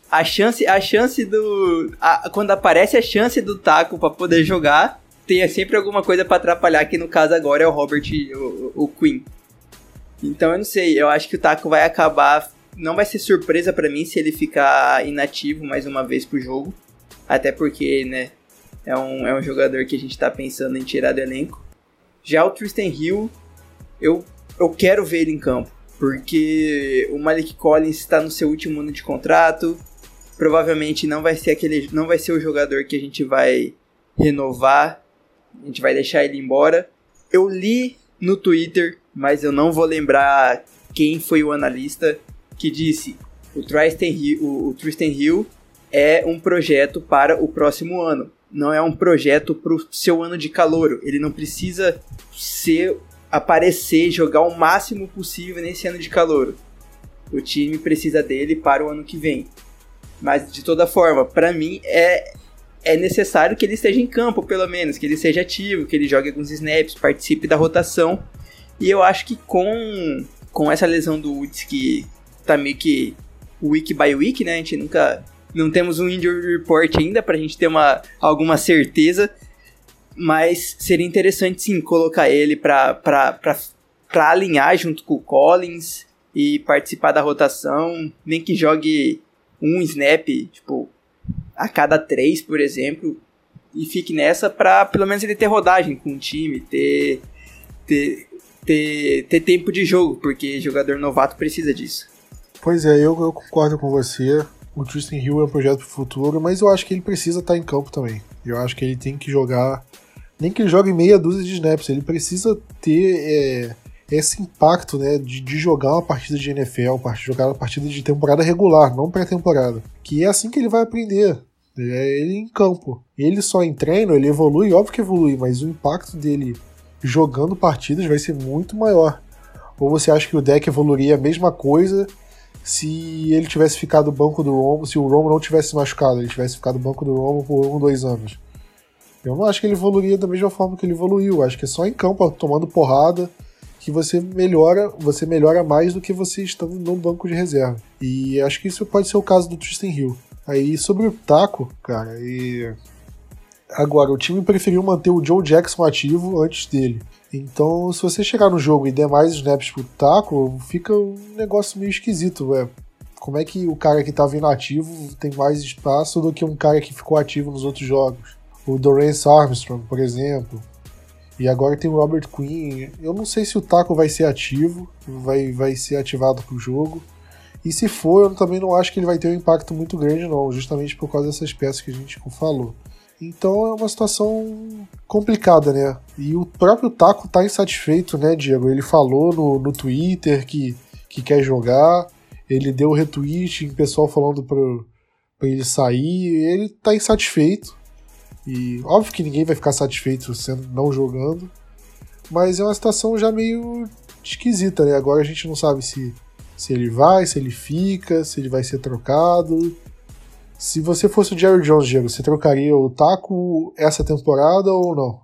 quando aparece a chance do Taco pra poder jogar, tem sempre alguma coisa pra atrapalhar, que no caso agora é o Robert, o Quinn. Então eu não sei, eu acho que o Taco vai acabar, não vai ser surpresa pra mim se ele ficar inativo mais uma vez pro jogo, até porque, né, é um jogador que a gente tá pensando em tirar do elenco. Já o Tristan Hill, eu quero ver ele em campo, porque o Malik Collins está no seu último ano de contrato, provavelmente não vai ser o jogador que a gente vai renovar, a gente vai deixar ele embora. Eu li no Twitter, mas eu não vou lembrar quem foi o analista que disse: o Tristan Hill é um projeto para o próximo ano, não é um projeto para o seu ano de calouro, ele não precisa aparecer, jogar o máximo possível nesse ano de calouro. O time precisa dele para o ano que vem. Mas, de toda forma, para mim, é necessário que ele esteja em campo, pelo menos, que ele seja ativo, que ele jogue alguns snaps, participe da rotação. E eu acho que com essa lesão do Woods, que tá meio que week by week, né? A gente não temos um injury report ainda pra gente ter alguma certeza. Mas seria interessante, sim, colocar ele pra alinhar junto com o Collins e participar da rotação, nem que jogue um snap, tipo, a cada 3, por exemplo, e fique nessa pra pelo menos ele ter rodagem com o time, ter tempo de jogo, porque jogador novato precisa disso. Pois é, eu concordo com você. O Tristan Hill é um projeto pro futuro, mas eu acho que ele precisa estar em campo também. Eu acho que ele tem que jogar, nem que ele jogue meia dúzia de snaps, ele precisa ter esse impacto, né, de jogar uma partida de NFL, jogar uma partida de temporada regular, não pré-temporada. Que é assim que ele vai aprender. Ele em campo. Ele só em treino, ele evolui, óbvio que evolui, mas o impacto dele jogando partidas vai ser muito maior. Ou você acha que o deck evoluiria a mesma coisa se ele tivesse ficado no banco do Romo, se o Romo não tivesse machucado, ele tivesse ficado no banco do Romo por 1 ou 2 anos? Eu não acho que ele evoluiria da mesma forma que ele evoluiu. Acho que é só em campo, tomando porrada, que você melhora mais do que você estando no banco de reserva. E acho que isso pode ser o caso do Tristan Hill. Aí, sobre o Taco, cara, agora, o time preferiu manter o Joe Jackson ativo antes dele. Então, se você chegar no jogo e der mais snaps pro Taco, fica um negócio meio esquisito, velho. Como é que o cara que tava inativo tem mais espaço do que um cara que ficou ativo nos outros jogos? O Dorance Armstrong, por exemplo. E agora tem o Robert Quinn. Eu não sei se o Taco vai ser ativo, vai ser ativado pro jogo. E se for, eu também não acho que ele vai ter um impacto muito grande, não, justamente por causa dessas peças que a gente falou. Então é uma situação complicada, né? E o próprio Taco tá insatisfeito, né, Diego? Ele falou no Twitter que quer jogar, ele deu retweet em pessoal falando pra ele sair, ele tá insatisfeito. E óbvio que ninguém vai ficar satisfeito não jogando, mas é uma situação já meio esquisita, né? Agora a gente não sabe se ele vai, se ele fica, se ele vai ser trocado. Se você fosse o Jerry Jones, Diego, você trocaria o Taco essa temporada ou não?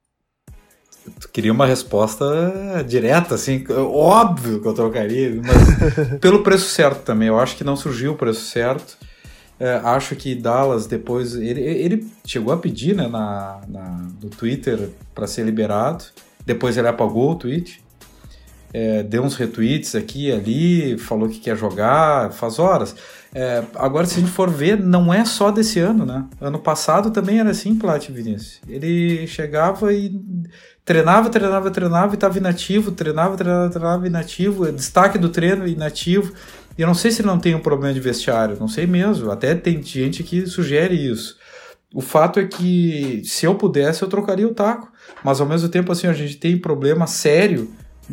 Tu queria uma resposta direta, assim, óbvio que eu trocaria, mas pelo preço certo também. Eu acho que não surgiu o preço certo. Acho que Dallas depois... Ele chegou a pedir, né, no Twitter para ser liberado. Depois ele apagou o tweet. Deu uns retweets aqui e ali, falou que quer jogar, faz horas. Agora, se a gente for ver, não é só desse ano, né? Ano passado também era assim, Plat, Vinícius. Ele chegava e treinava e estava inativo, treinava, inativo, destaque do treino, inativo. E eu não sei se ele não tem um problema de vestiário, não sei mesmo. Até tem gente que sugere isso. O fato é que, se eu pudesse, eu trocaria o Taco. Mas, ao mesmo tempo, assim, a gente tem problema sério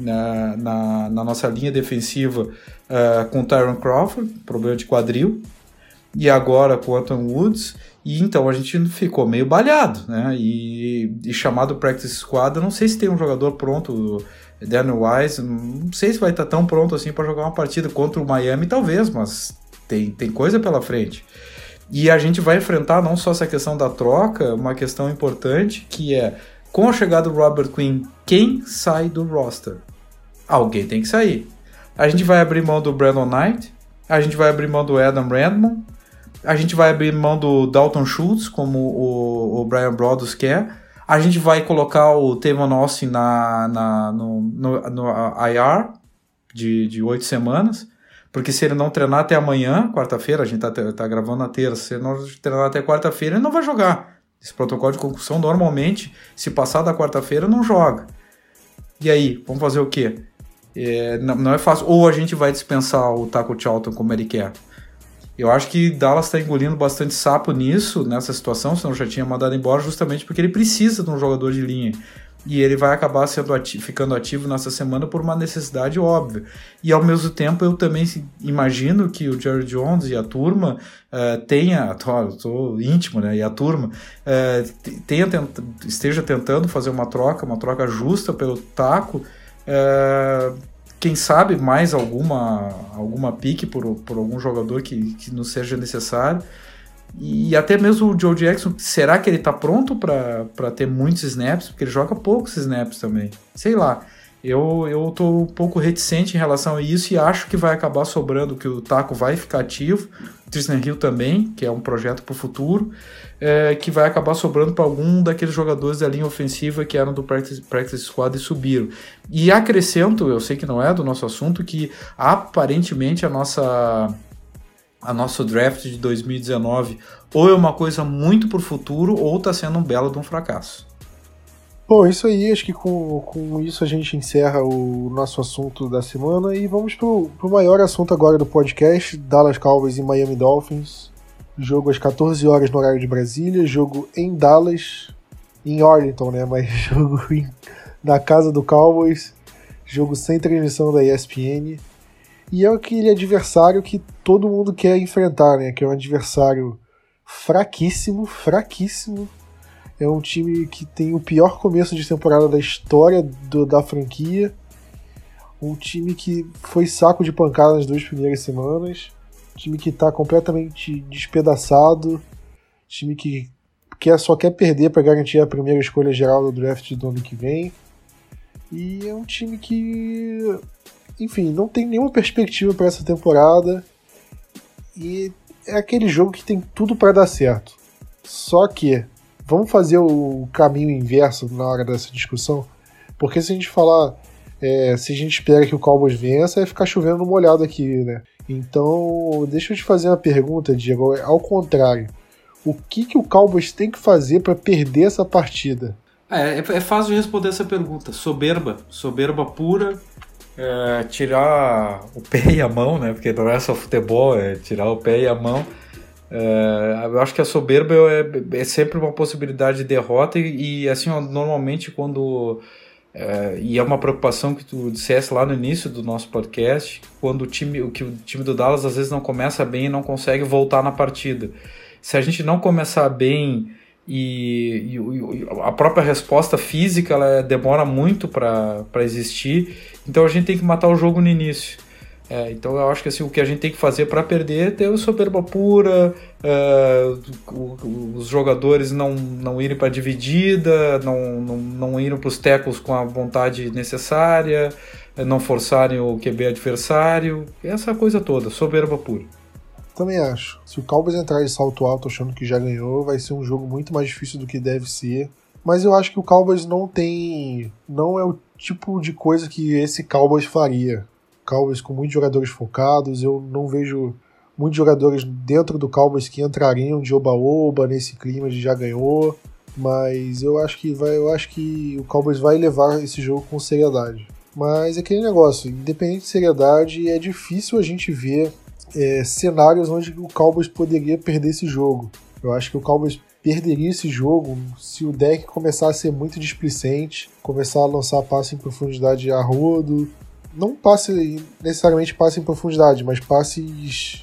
na nossa linha defensiva com o Tyron Crawford, problema de quadril, e agora com o Anthony Woods, e então a gente ficou meio balhado, né? E chamado Practice Squad, eu não sei se tem um jogador pronto, Daniel Wise, não sei se vai estar tão pronto assim para jogar uma partida contra o Miami, talvez, mas tem coisa pela frente. E a gente vai enfrentar não só essa questão da troca, uma questão importante que é, com a chegada do Robert Quinn, quem sai do roster? Alguém tem que sair. A gente vai abrir mão do Brandon Knight, a gente vai abrir mão do Adam Randman, a gente vai abrir mão do Dalton Schultz, como o Brian Broaddus quer, a gente vai colocar o Tavon Austin no IR de 8 semanas, porque se ele não treinar até amanhã, quarta-feira, a gente tá gravando na terça, se ele não treinar até quarta-feira, ele não vai jogar. Esse protocolo de concussão, normalmente, se passar da quarta-feira, não joga. E aí, vamos fazer o quê? Não é fácil. Ou a gente vai dispensar o Taco Charlton como ele quer. Eu acho que Dallas está engolindo bastante sapo nessa situação, senão já tinha mandado embora, justamente porque ele precisa de um jogador de linha. E ele vai acabar ficando ativo nessa semana por uma necessidade óbvia. E ao mesmo tempo eu também imagino que o Jerry Jones e a turma estou íntimo, né? E a turma esteja tentando fazer uma troca justa pelo Taco. Quem sabe mais alguma pique por algum jogador que nos seja necessário. E até mesmo o Joe Jackson, será que ele está pronto para ter muitos snaps? Porque ele joga poucos snaps também. Sei lá, eu tô um pouco reticente em relação a isso e acho que vai acabar sobrando, que o Taco vai ficar ativo, o Tristan Hill também, que é um projeto para o futuro, que vai acabar sobrando para algum daqueles jogadores da linha ofensiva que eram do Practice Squad e subiram. E acrescento, eu sei que não é do nosso assunto, que aparentemente a nosso draft de 2019 ou é uma coisa muito pro futuro ou está sendo um belo de um fracasso. Bom, isso aí, acho que com isso a gente encerra o nosso assunto da semana e vamos pro maior assunto agora do podcast, Dallas Cowboys e Miami Dolphins. Jogo às 14 horas no horário de Brasília, jogo em Dallas, em Arlington, né, mas jogo na casa do Cowboys, jogo sem transmissão da ESPN. E é aquele adversário que todo mundo quer enfrentar, né? Que é um adversário fraquíssimo. É um time que tem o pior começo de temporada da história da franquia. Um time que foi saco de pancada nas 2 primeiras semanas. Um time que está completamente despedaçado. Um time que só quer perder para garantir a primeira escolha geral do draft do ano que vem. E é um time que... enfim, não tem nenhuma perspectiva para essa temporada e é aquele jogo que tem tudo para dar certo. Só que, vamos fazer o caminho inverso na hora dessa discussão, porque se a gente falar, se a gente espera que o Cowboys vença, vai ficar chovendo no molhado aqui, né? Então, deixa eu te fazer uma pergunta, Diego, ao contrário. O que o Cowboys tem que fazer para perder essa partida? É fácil de responder essa pergunta. Soberba pura, tirar o pé e a mão, né? Porque não é só futebol, é tirar o pé e a mão. Eu acho que a soberba é sempre uma possibilidade de derrota e assim, ó, normalmente quando... e é uma preocupação que tu dissesse lá no início do nosso podcast, quando o time do Dallas às vezes não começa bem e não consegue voltar na partida. Se a gente não começar bem e a própria resposta física ela demora muito para existir, então a gente tem que matar o jogo no início. Então eu acho que assim, o que a gente tem que fazer para perder é ter o soberba pura, os jogadores não irem para a dividida, não irem para os tackles com a vontade necessária, não forçarem o QB adversário, essa coisa toda, soberba pura. Também acho. Se o Cowboys entrar de salto alto achando que já ganhou, vai ser um jogo muito mais difícil do que deve ser. Mas eu acho que o Cowboys não é o tipo de coisa que esse Cowboys faria. Cowboys com muitos jogadores focados, eu não vejo muitos jogadores dentro do Cowboys que entrariam de oba-oba nesse clima de já ganhou, mas eu acho que o Cowboys vai levar esse jogo com seriedade. Mas é aquele negócio, independente de seriedade, é difícil a gente ver cenários onde o Cowboys poderia perder esse jogo. Eu acho que o Cowboys perderia esse jogo se o deck começar a ser muito displicente, começar a lançar passe em profundidade a rodo, não necessariamente passe em profundidade, mas passes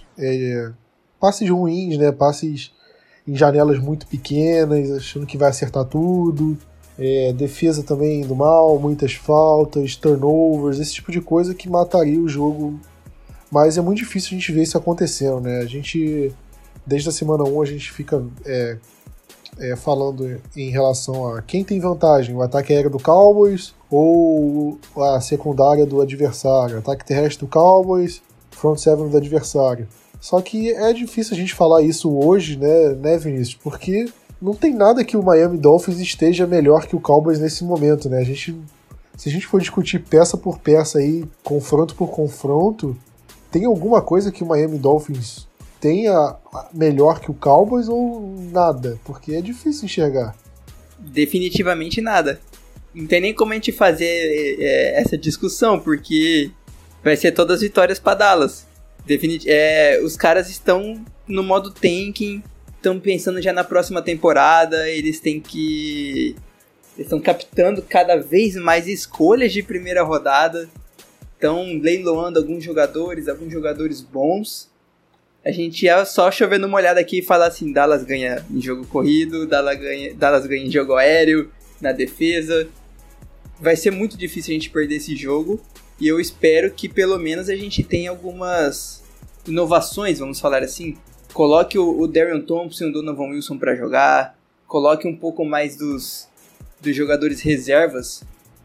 ruins, né? Passes em janelas muito pequenas, achando que vai acertar tudo. Defesa também indo mal, muitas faltas, turnovers, esse tipo de coisa que mataria o jogo. Mas é muito difícil a gente ver isso acontecendo, né? Desde a semana 1, a gente fica falando em relação a quem tem vantagem, o ataque aéreo do Cowboys ou a secundária do adversário, ataque terrestre do Cowboys, front seven do adversário. Só que é difícil a gente falar isso hoje, né, Vinícius? Porque não tem nada que o Miami Dolphins esteja melhor que o Cowboys nesse momento, né? Se a gente for discutir peça por peça aí, confronto por confronto, tem alguma coisa que o Miami Dolphins tenha melhor que o Cowboys ou nada? Porque é difícil enxergar. Definitivamente nada. Não tem nem como a gente fazer essa discussão, porque vai ser todas vitórias para Dallas. Os caras estão no modo tanking, estão pensando já na próxima temporada, eles estão captando cada vez mais escolhas de primeira rodada, estão leiloando alguns jogadores bons. A gente ia só chover numa olhada aqui e falar assim, Dallas ganha em jogo corrido, Dallas ganha em jogo aéreo, na defesa. Vai ser muito difícil a gente perder esse jogo, e eu espero que pelo menos a gente tenha algumas inovações, vamos falar assim. Coloque o Darian Thompson e o Donovan Wilson para jogar, coloque um pouco mais dos jogadores reservas,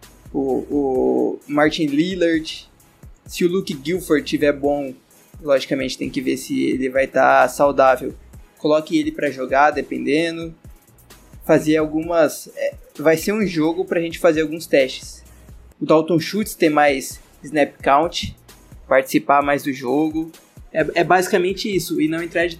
o Martin Lillard. Se o Luke Gilford estiver bom, logicamente tem que ver se ele vai estar saudável. Coloque ele para jogar, dependendo. Fazer algumas... vai ser um jogo pra gente fazer alguns testes. O Dalton Schultz ter mais snap count, participar mais do jogo. É basicamente isso. E não entrar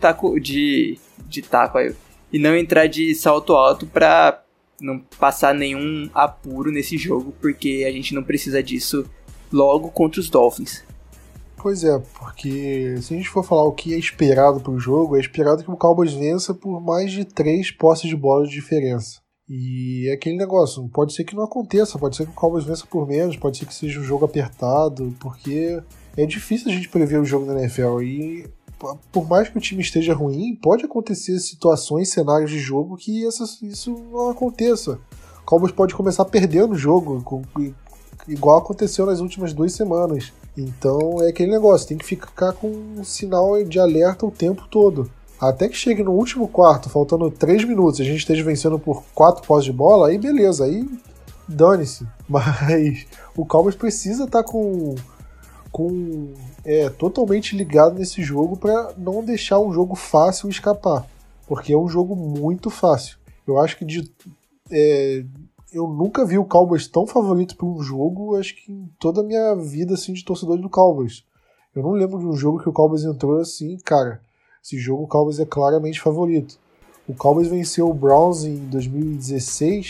e não entrar de salto alto pra não passar nenhum apuro nesse jogo, porque a gente não precisa disso logo contra os Dolphins. Pois é, porque se a gente for falar o que é esperado pro jogo, é esperado que o Cowboys vença por mais de 3 posses de bola de diferença. E é aquele negócio, pode ser que não aconteça, pode ser que o Cowboys vença por menos, pode ser que seja um jogo apertado, porque é difícil a gente prever o jogo da NFL. E por mais que o time esteja ruim, pode acontecer situações, cenários de jogo que isso não aconteça. O Cowboys pode começar perdendo o jogo, igual aconteceu nas últimas 2 semanas. Então é aquele negócio, tem que ficar com um sinal de alerta o tempo todo. Até que chegue no último quarto, faltando 3 minutos, e a gente esteja vencendo por 4 posses de bola, aí beleza, aí dane-se. Mas o Cowboys precisa estar totalmente ligado nesse jogo para não deixar um jogo fácil escapar. Porque é um jogo muito fácil. Eu acho que eu nunca vi o Cowboys tão favorito para um jogo, acho que em toda a minha vida assim, de torcedor do Cowboys. Eu não lembro de um jogo que o Cowboys entrou assim, cara, esse jogo o Cowboys é claramente favorito. O Cowboys venceu o Browns em 2016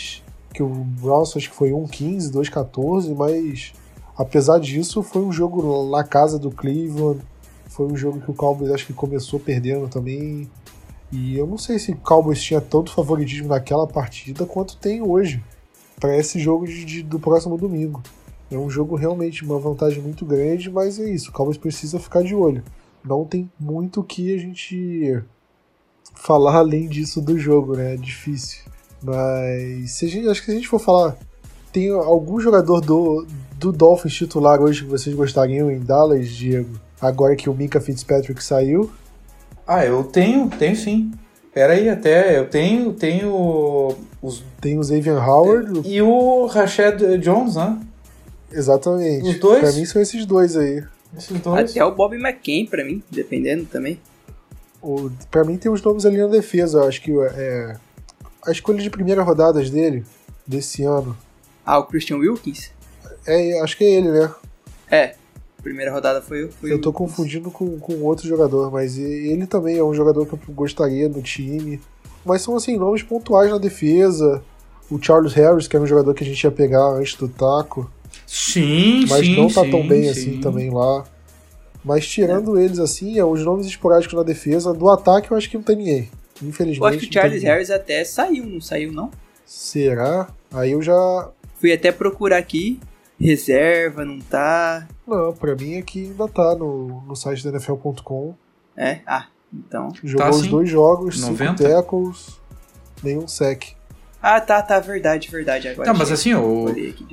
que o Browns acho que foi 1-15, 2-14, mas apesar disso foi um jogo na casa do Cleveland, foi um jogo que o Cowboys acho que começou perdendo também, e eu não sei se o Cowboys tinha tanto favoritismo naquela partida quanto tem hoje, para esse jogo do próximo domingo. É um jogo realmente uma vantagem muito grande, mas é isso, o Cowboys precisa ficar de olho. Não tem muito o que a gente falar além disso do jogo, né? É difícil. Mas acho que se a gente for falar, tem algum jogador do Dolphins titular hoje que vocês gostariam em Dallas, Diego? Agora que o Minkah Fitzpatrick saiu? Eu tenho sim. Pera aí, até eu tenho Tem o Xavier Howard e o Rashad Jones, né? Exatamente. Os dois? Pra mim são esses dois aí. Esses dois. Até o Bob McCain, pra mim, dependendo também. Pra mim tem os nomes ali na defesa. Eu acho que a escolha de primeira rodada dele, desse ano. O Christian Wilkins? Acho que é ele, né? Primeira rodada foi eu tô confundindo com outro jogador, mas ele também é um jogador que eu gostaria no time. Mas são assim, nomes pontuais na defesa. O Charles Harris, que era um jogador que a gente ia pegar antes do taco. Sim, mas sim, não tá tão bem sim. assim também lá. Mas tirando eles assim, os nomes esporádicos na defesa, do ataque eu acho que não tem ninguém. Infelizmente. Eu acho que o Charles Harris até saiu, não saiu não? Será? Aí eu já... Fui até procurar aqui, reserva, não tá... Não, pra mim aqui ainda tá no site da NFL.com. Então... Jogou tá, os 2 jogos, 5 tackles, nenhum sec. Tá, verdade, agora. Tá, mas assim, o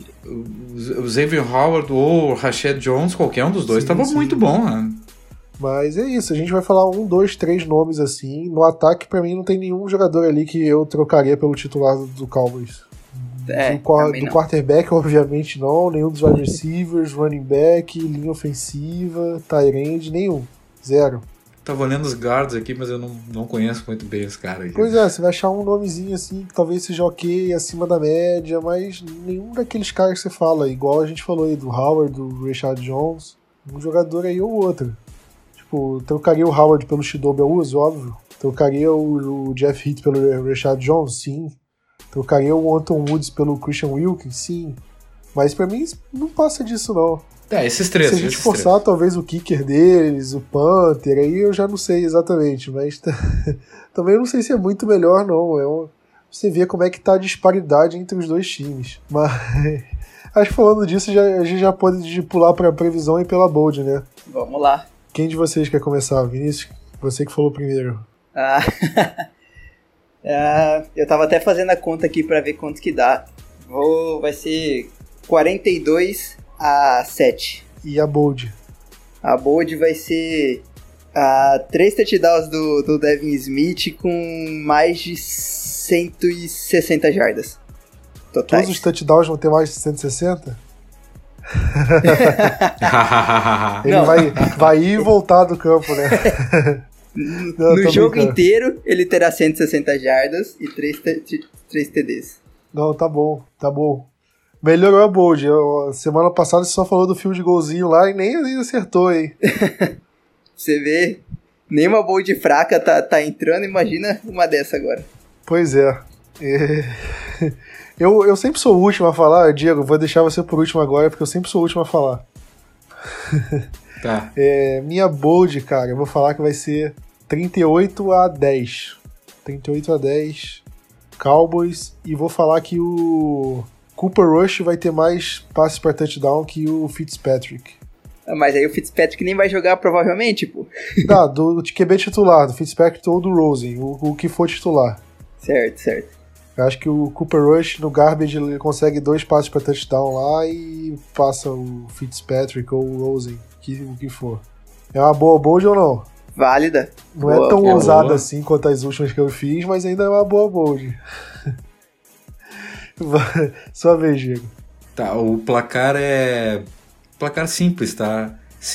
Xavier Howard ou o Rashad Jones, qualquer um dos dois, tava muito bom, né? Mas é isso, a gente vai falar 1, 2, 3 nomes assim. No ataque, pra mim, não tem nenhum jogador ali que eu trocaria pelo titular do Cowboys. Do quarterback, obviamente não, nenhum dos wide receivers, running back, linha ofensiva, tight end, nenhum. 0. Tava olhando os guards aqui, mas eu não conheço muito bem os caras aqui. Pois você vai achar um nomezinho assim, que talvez seja ok, acima da média, mas nenhum daqueles caras que você fala, igual a gente falou aí, do Howard, do Rashad Jones, um jogador aí ou outro. Tipo, trocaria o Howard pelo Chidobe Awuzie, óbvio. Trocaria o Jeff Heath pelo Rashad Jones, sim. Trocaria o Anton Woods pelo Christian Wilkins, sim. Mas pra mim não passa disso, não. Esses três. Se a gente forçar, talvez o kicker deles, o punter, aí eu já não sei exatamente, mas também eu não sei se é muito melhor, não. Você vê como é que tá a disparidade entre os dois times. Mas acho que falando disso, a gente já pode pular pra previsão e pela bold, né? Vamos lá. Quem de vocês quer começar? Vinícius, você que falou primeiro. Eu tava até fazendo a conta aqui pra ver quanto que dá. Vai ser 42-7. E a bold? A bold vai ser 3 touchdowns do Devin Smith com mais de 160 jardas totais. Todos os touchdowns vão ter mais de 160? Ele vai ir e voltar do campo, né? No jogo inteiro, ele terá 160 jardas e 3 TDs. Não, tá bom. Melhorou a bold. Semana passada você só falou do field golzinho lá e nem acertou, hein? Você vê, nenhuma bold fraca tá entrando, imagina uma dessa agora. Pois é. Eu sempre sou o último a falar, Diego, vou deixar você por último agora, porque eu sempre sou o último a falar. Tá. Minha bold, cara, eu vou falar que vai ser 38-10. 38-10 Cowboys, e vou falar que o Cooper Rush vai ter mais passes para touchdown que o Fitzpatrick. Mas aí o Fitzpatrick nem vai jogar provavelmente, pô. Do QB titular, do Fitzpatrick ou do Rosen, o que for titular. Certo. Eu acho que o Cooper Rush no garbage ele consegue 2 passes para touchdown lá e passa o Fitzpatrick ou o Rosen, o que for. É uma boa bold ou não? Válida. Não é tão ousada assim quanto as últimas que eu fiz, mas ainda é uma boa bold. Sua vez, Diego. Tá, o placar é... Placar simples, tá?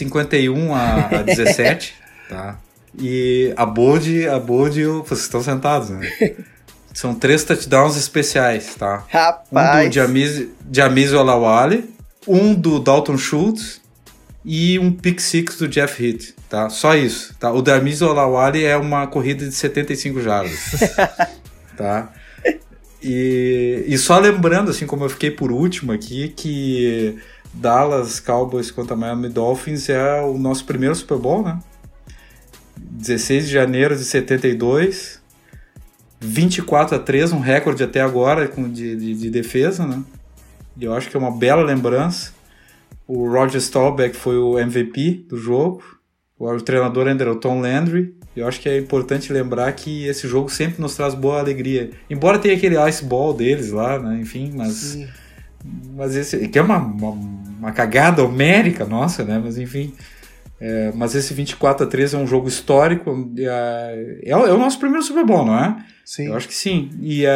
51-17, tá? E a bold, vocês estão sentados, né? São 3 touchdowns especiais, tá? Rapaz! Um do Jamiz Olawale, um do Dalton Schultz e um pick six do Jeff Heath, tá? Só isso, tá? O Jamiz Olawale é uma corrida de 75 jardas, tá? E só lembrando, assim, como eu fiquei por último aqui, que Dallas Cowboys contra Miami Dolphins é o nosso primeiro Super Bowl, né? 16 de janeiro de 72, 24-3, um recorde até agora de defesa, né? E eu acho que é uma bela lembrança. O Roger Staubach foi o MVP do jogo, o treinador ainda era o Tom Landry. Eu acho que é importante lembrar que esse jogo sempre nos traz boa alegria. Embora tenha aquele ice ball deles lá, né? Enfim, mas esse que é uma cagada homérica nossa, né? Mas enfim, mas esse 24-3 é um jogo histórico. É o nosso primeiro Super Bowl, não é? Sim. Eu acho que sim. E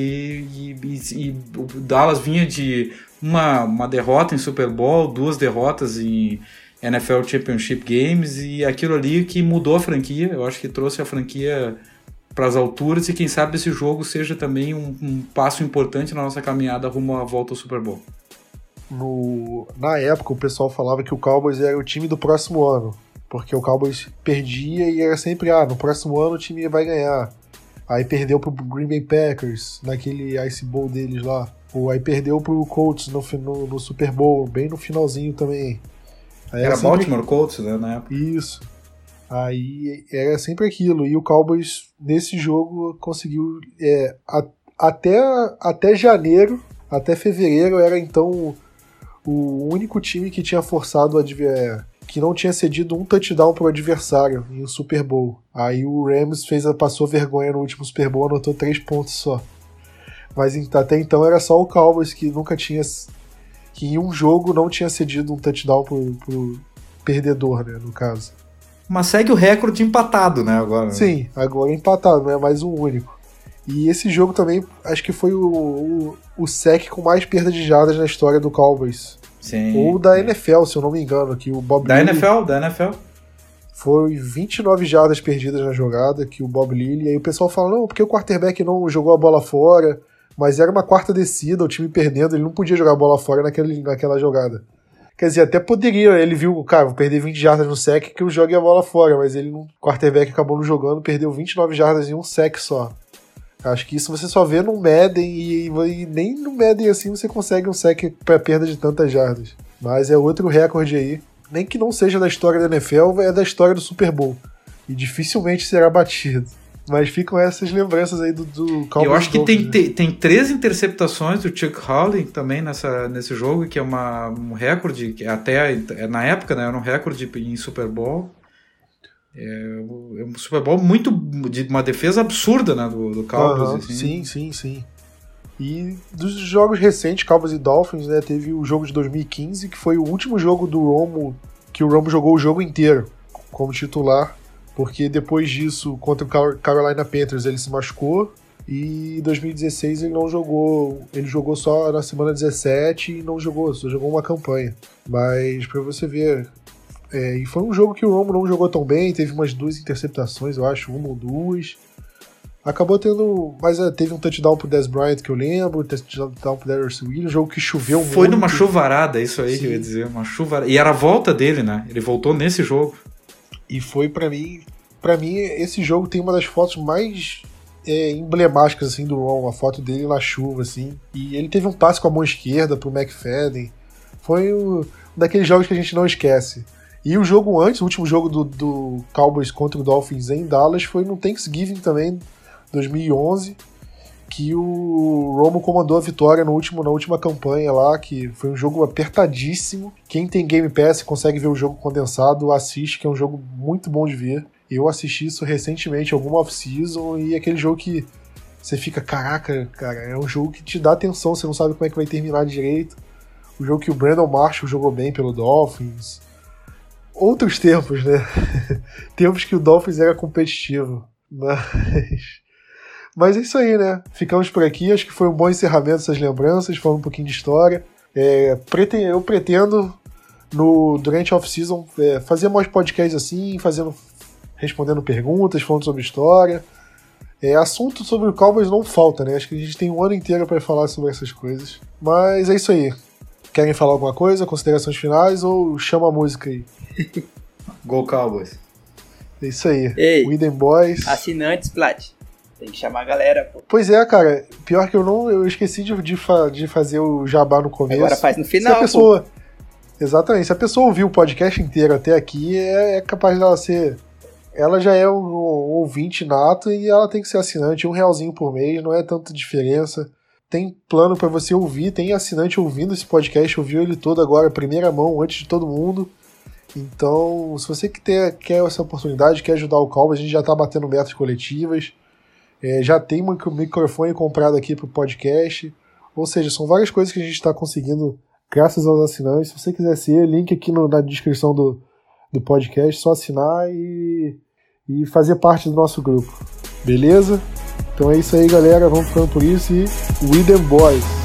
o Dallas vinha de uma derrota em Super Bowl, 2 derrotas em NFL Championship Games, e aquilo ali que mudou a franquia. Eu acho que trouxe a franquia para as alturas, e quem sabe esse jogo seja também um passo importante na nossa caminhada rumo à volta ao Super Bowl. Na época o pessoal falava que o Cowboys era o time do próximo ano, porque o Cowboys perdia e era sempre, no próximo ano o time vai ganhar. Aí perdeu pro Green Bay Packers naquele Ice Bowl deles lá, ou aí perdeu pro Colts no Super Bowl, bem no finalzinho também. Aí era sempre... Baltimore Colts, né, na época. Isso. Aí era sempre aquilo. E o Cowboys, nesse jogo, conseguiu... até janeiro, até fevereiro, era então o único time que tinha forçado que não tinha cedido um touchdown pro adversário em um Super Bowl. Aí o Rams passou vergonha no último Super Bowl, anotou 3 pontos só. Mas até então era só o Cowboys que nunca tinha... que em um jogo não tinha cedido um touchdown pro perdedor, né, no caso. Mas segue o recorde empatado, né, agora. Sim, agora empatado, não é mais um único. E esse jogo também, acho que foi o sec com mais perda de jardas na história do Cowboys. Sim. Ou da NFL, se eu não me engano, que o Bob Da Lilly... Da NFL. Foi 29 jardas perdidas na jogada, que o Bob Lilly... E aí o pessoal fala, não, porque o quarterback não jogou a bola fora... Mas era uma quarta descida, o time perdendo, ele não podia jogar a bola fora naquela jogada. Quer dizer, até poderia, ele viu, cara, vou perder 20 jardas no sec que eu jogue a bola fora, mas o quarterback acabou não jogando, perdeu 29 jardas em um sec só. Acho que isso você só vê no Madden e nem no Madden assim você consegue um sec para perda de tantas jardas. Mas é outro recorde aí, nem que não seja da história da NFL, é da história do Super Bowl. E dificilmente será batido. Mas ficam essas lembranças aí do Cowboys. Eu acho que tem 3 interceptações do Chuck Howley também nesse jogo, que é um recorde, que até na época, né, era um recorde em Super Bowl. É um Super Bowl muito de uma defesa absurda, né, do Cowboys. Assim. Sim. E dos jogos recentes, Cowboys e Dolphins, né, teve o jogo de 2015, que foi o último jogo do Romo, que o Romo jogou o jogo inteiro como titular. Porque depois disso, contra o Carolina Panthers, ele se machucou. E em 2016 ele não jogou. Ele jogou só na semana 17 e não jogou, só jogou uma campanha. Mas pra você ver. E foi um jogo que o Romo não jogou tão bem. Teve umas 2 interceptações, eu acho, 1 ou 2. Acabou tendo. Mas teve um touchdown pro Dez Bryant que eu lembro, touchdown pro Darius Williams, um jogo que choveu muito. Foi numa chuvarada, isso aí. Sim. Que eu ia dizer. Uma chuvarada. E era a volta dele, né? Ele voltou nesse jogo. E foi pra mim, esse jogo tem uma das fotos mais emblemáticas assim, do Ron, a foto dele na chuva, assim. E ele teve um passe com a mão esquerda pro McFadden. Foi um daqueles jogos que a gente não esquece. E o jogo antes, o último jogo do Cowboys contra o Dolphins em Dallas, foi no Thanksgiving também, 2011, que o Romo comandou a vitória na última campanha lá, que foi um jogo apertadíssimo. Quem tem Game Pass e consegue ver o jogo condensado, assiste, que é um jogo muito bom de ver. Eu assisti isso recentemente, alguma off-season, e é aquele jogo que você fica, caraca, cara, é um jogo que te dá atenção, você não sabe como é que vai terminar direito. O jogo que o Brandon Marshall jogou bem pelo Dolphins. Outros tempos, né? Tempos que o Dolphins era competitivo. Mas é isso aí, né? Ficamos por aqui. Acho que foi um bom encerramento dessas lembranças. Falando um pouquinho de história. Eu pretendo, durante a off-season, fazer mais podcasts assim, respondendo perguntas, falando sobre história. Assunto sobre o Cowboys não falta, né? Acho que a gente tem um ano inteiro para falar sobre essas coisas. Mas é isso aí. Querem falar alguma coisa? Considerações finais ou chama a música aí? Go Cowboys. É isso aí. Ei, Widen Boys. assinantes, Plat. Tem que chamar a galera, pô. Pois é, cara. Pior que eu esqueci de fazer o jabá no começo. Agora faz no final, se a pessoa, pô. Exatamente. Se a pessoa ouviu o podcast inteiro até aqui, é capaz dela ser... Ela já é um ouvinte nato e ela tem que ser assinante, R$1 por mês, não é tanta diferença. Tem plano pra você ouvir, tem assinante ouvindo esse podcast, ouviu ele todo agora, primeira mão, antes de todo mundo. Então, se você quer essa oportunidade, quer ajudar o Calvo, a gente já tá batendo metas coletivas, já tem um microfone comprado aqui pro podcast, ou seja, são várias coisas que a gente tá conseguindo graças aos assinantes. Se você quiser ser, link aqui na descrição do podcast, só assinar e fazer parte do nosso grupo, beleza? Então é isso aí, galera, vamos ficando por isso e We Them Boys!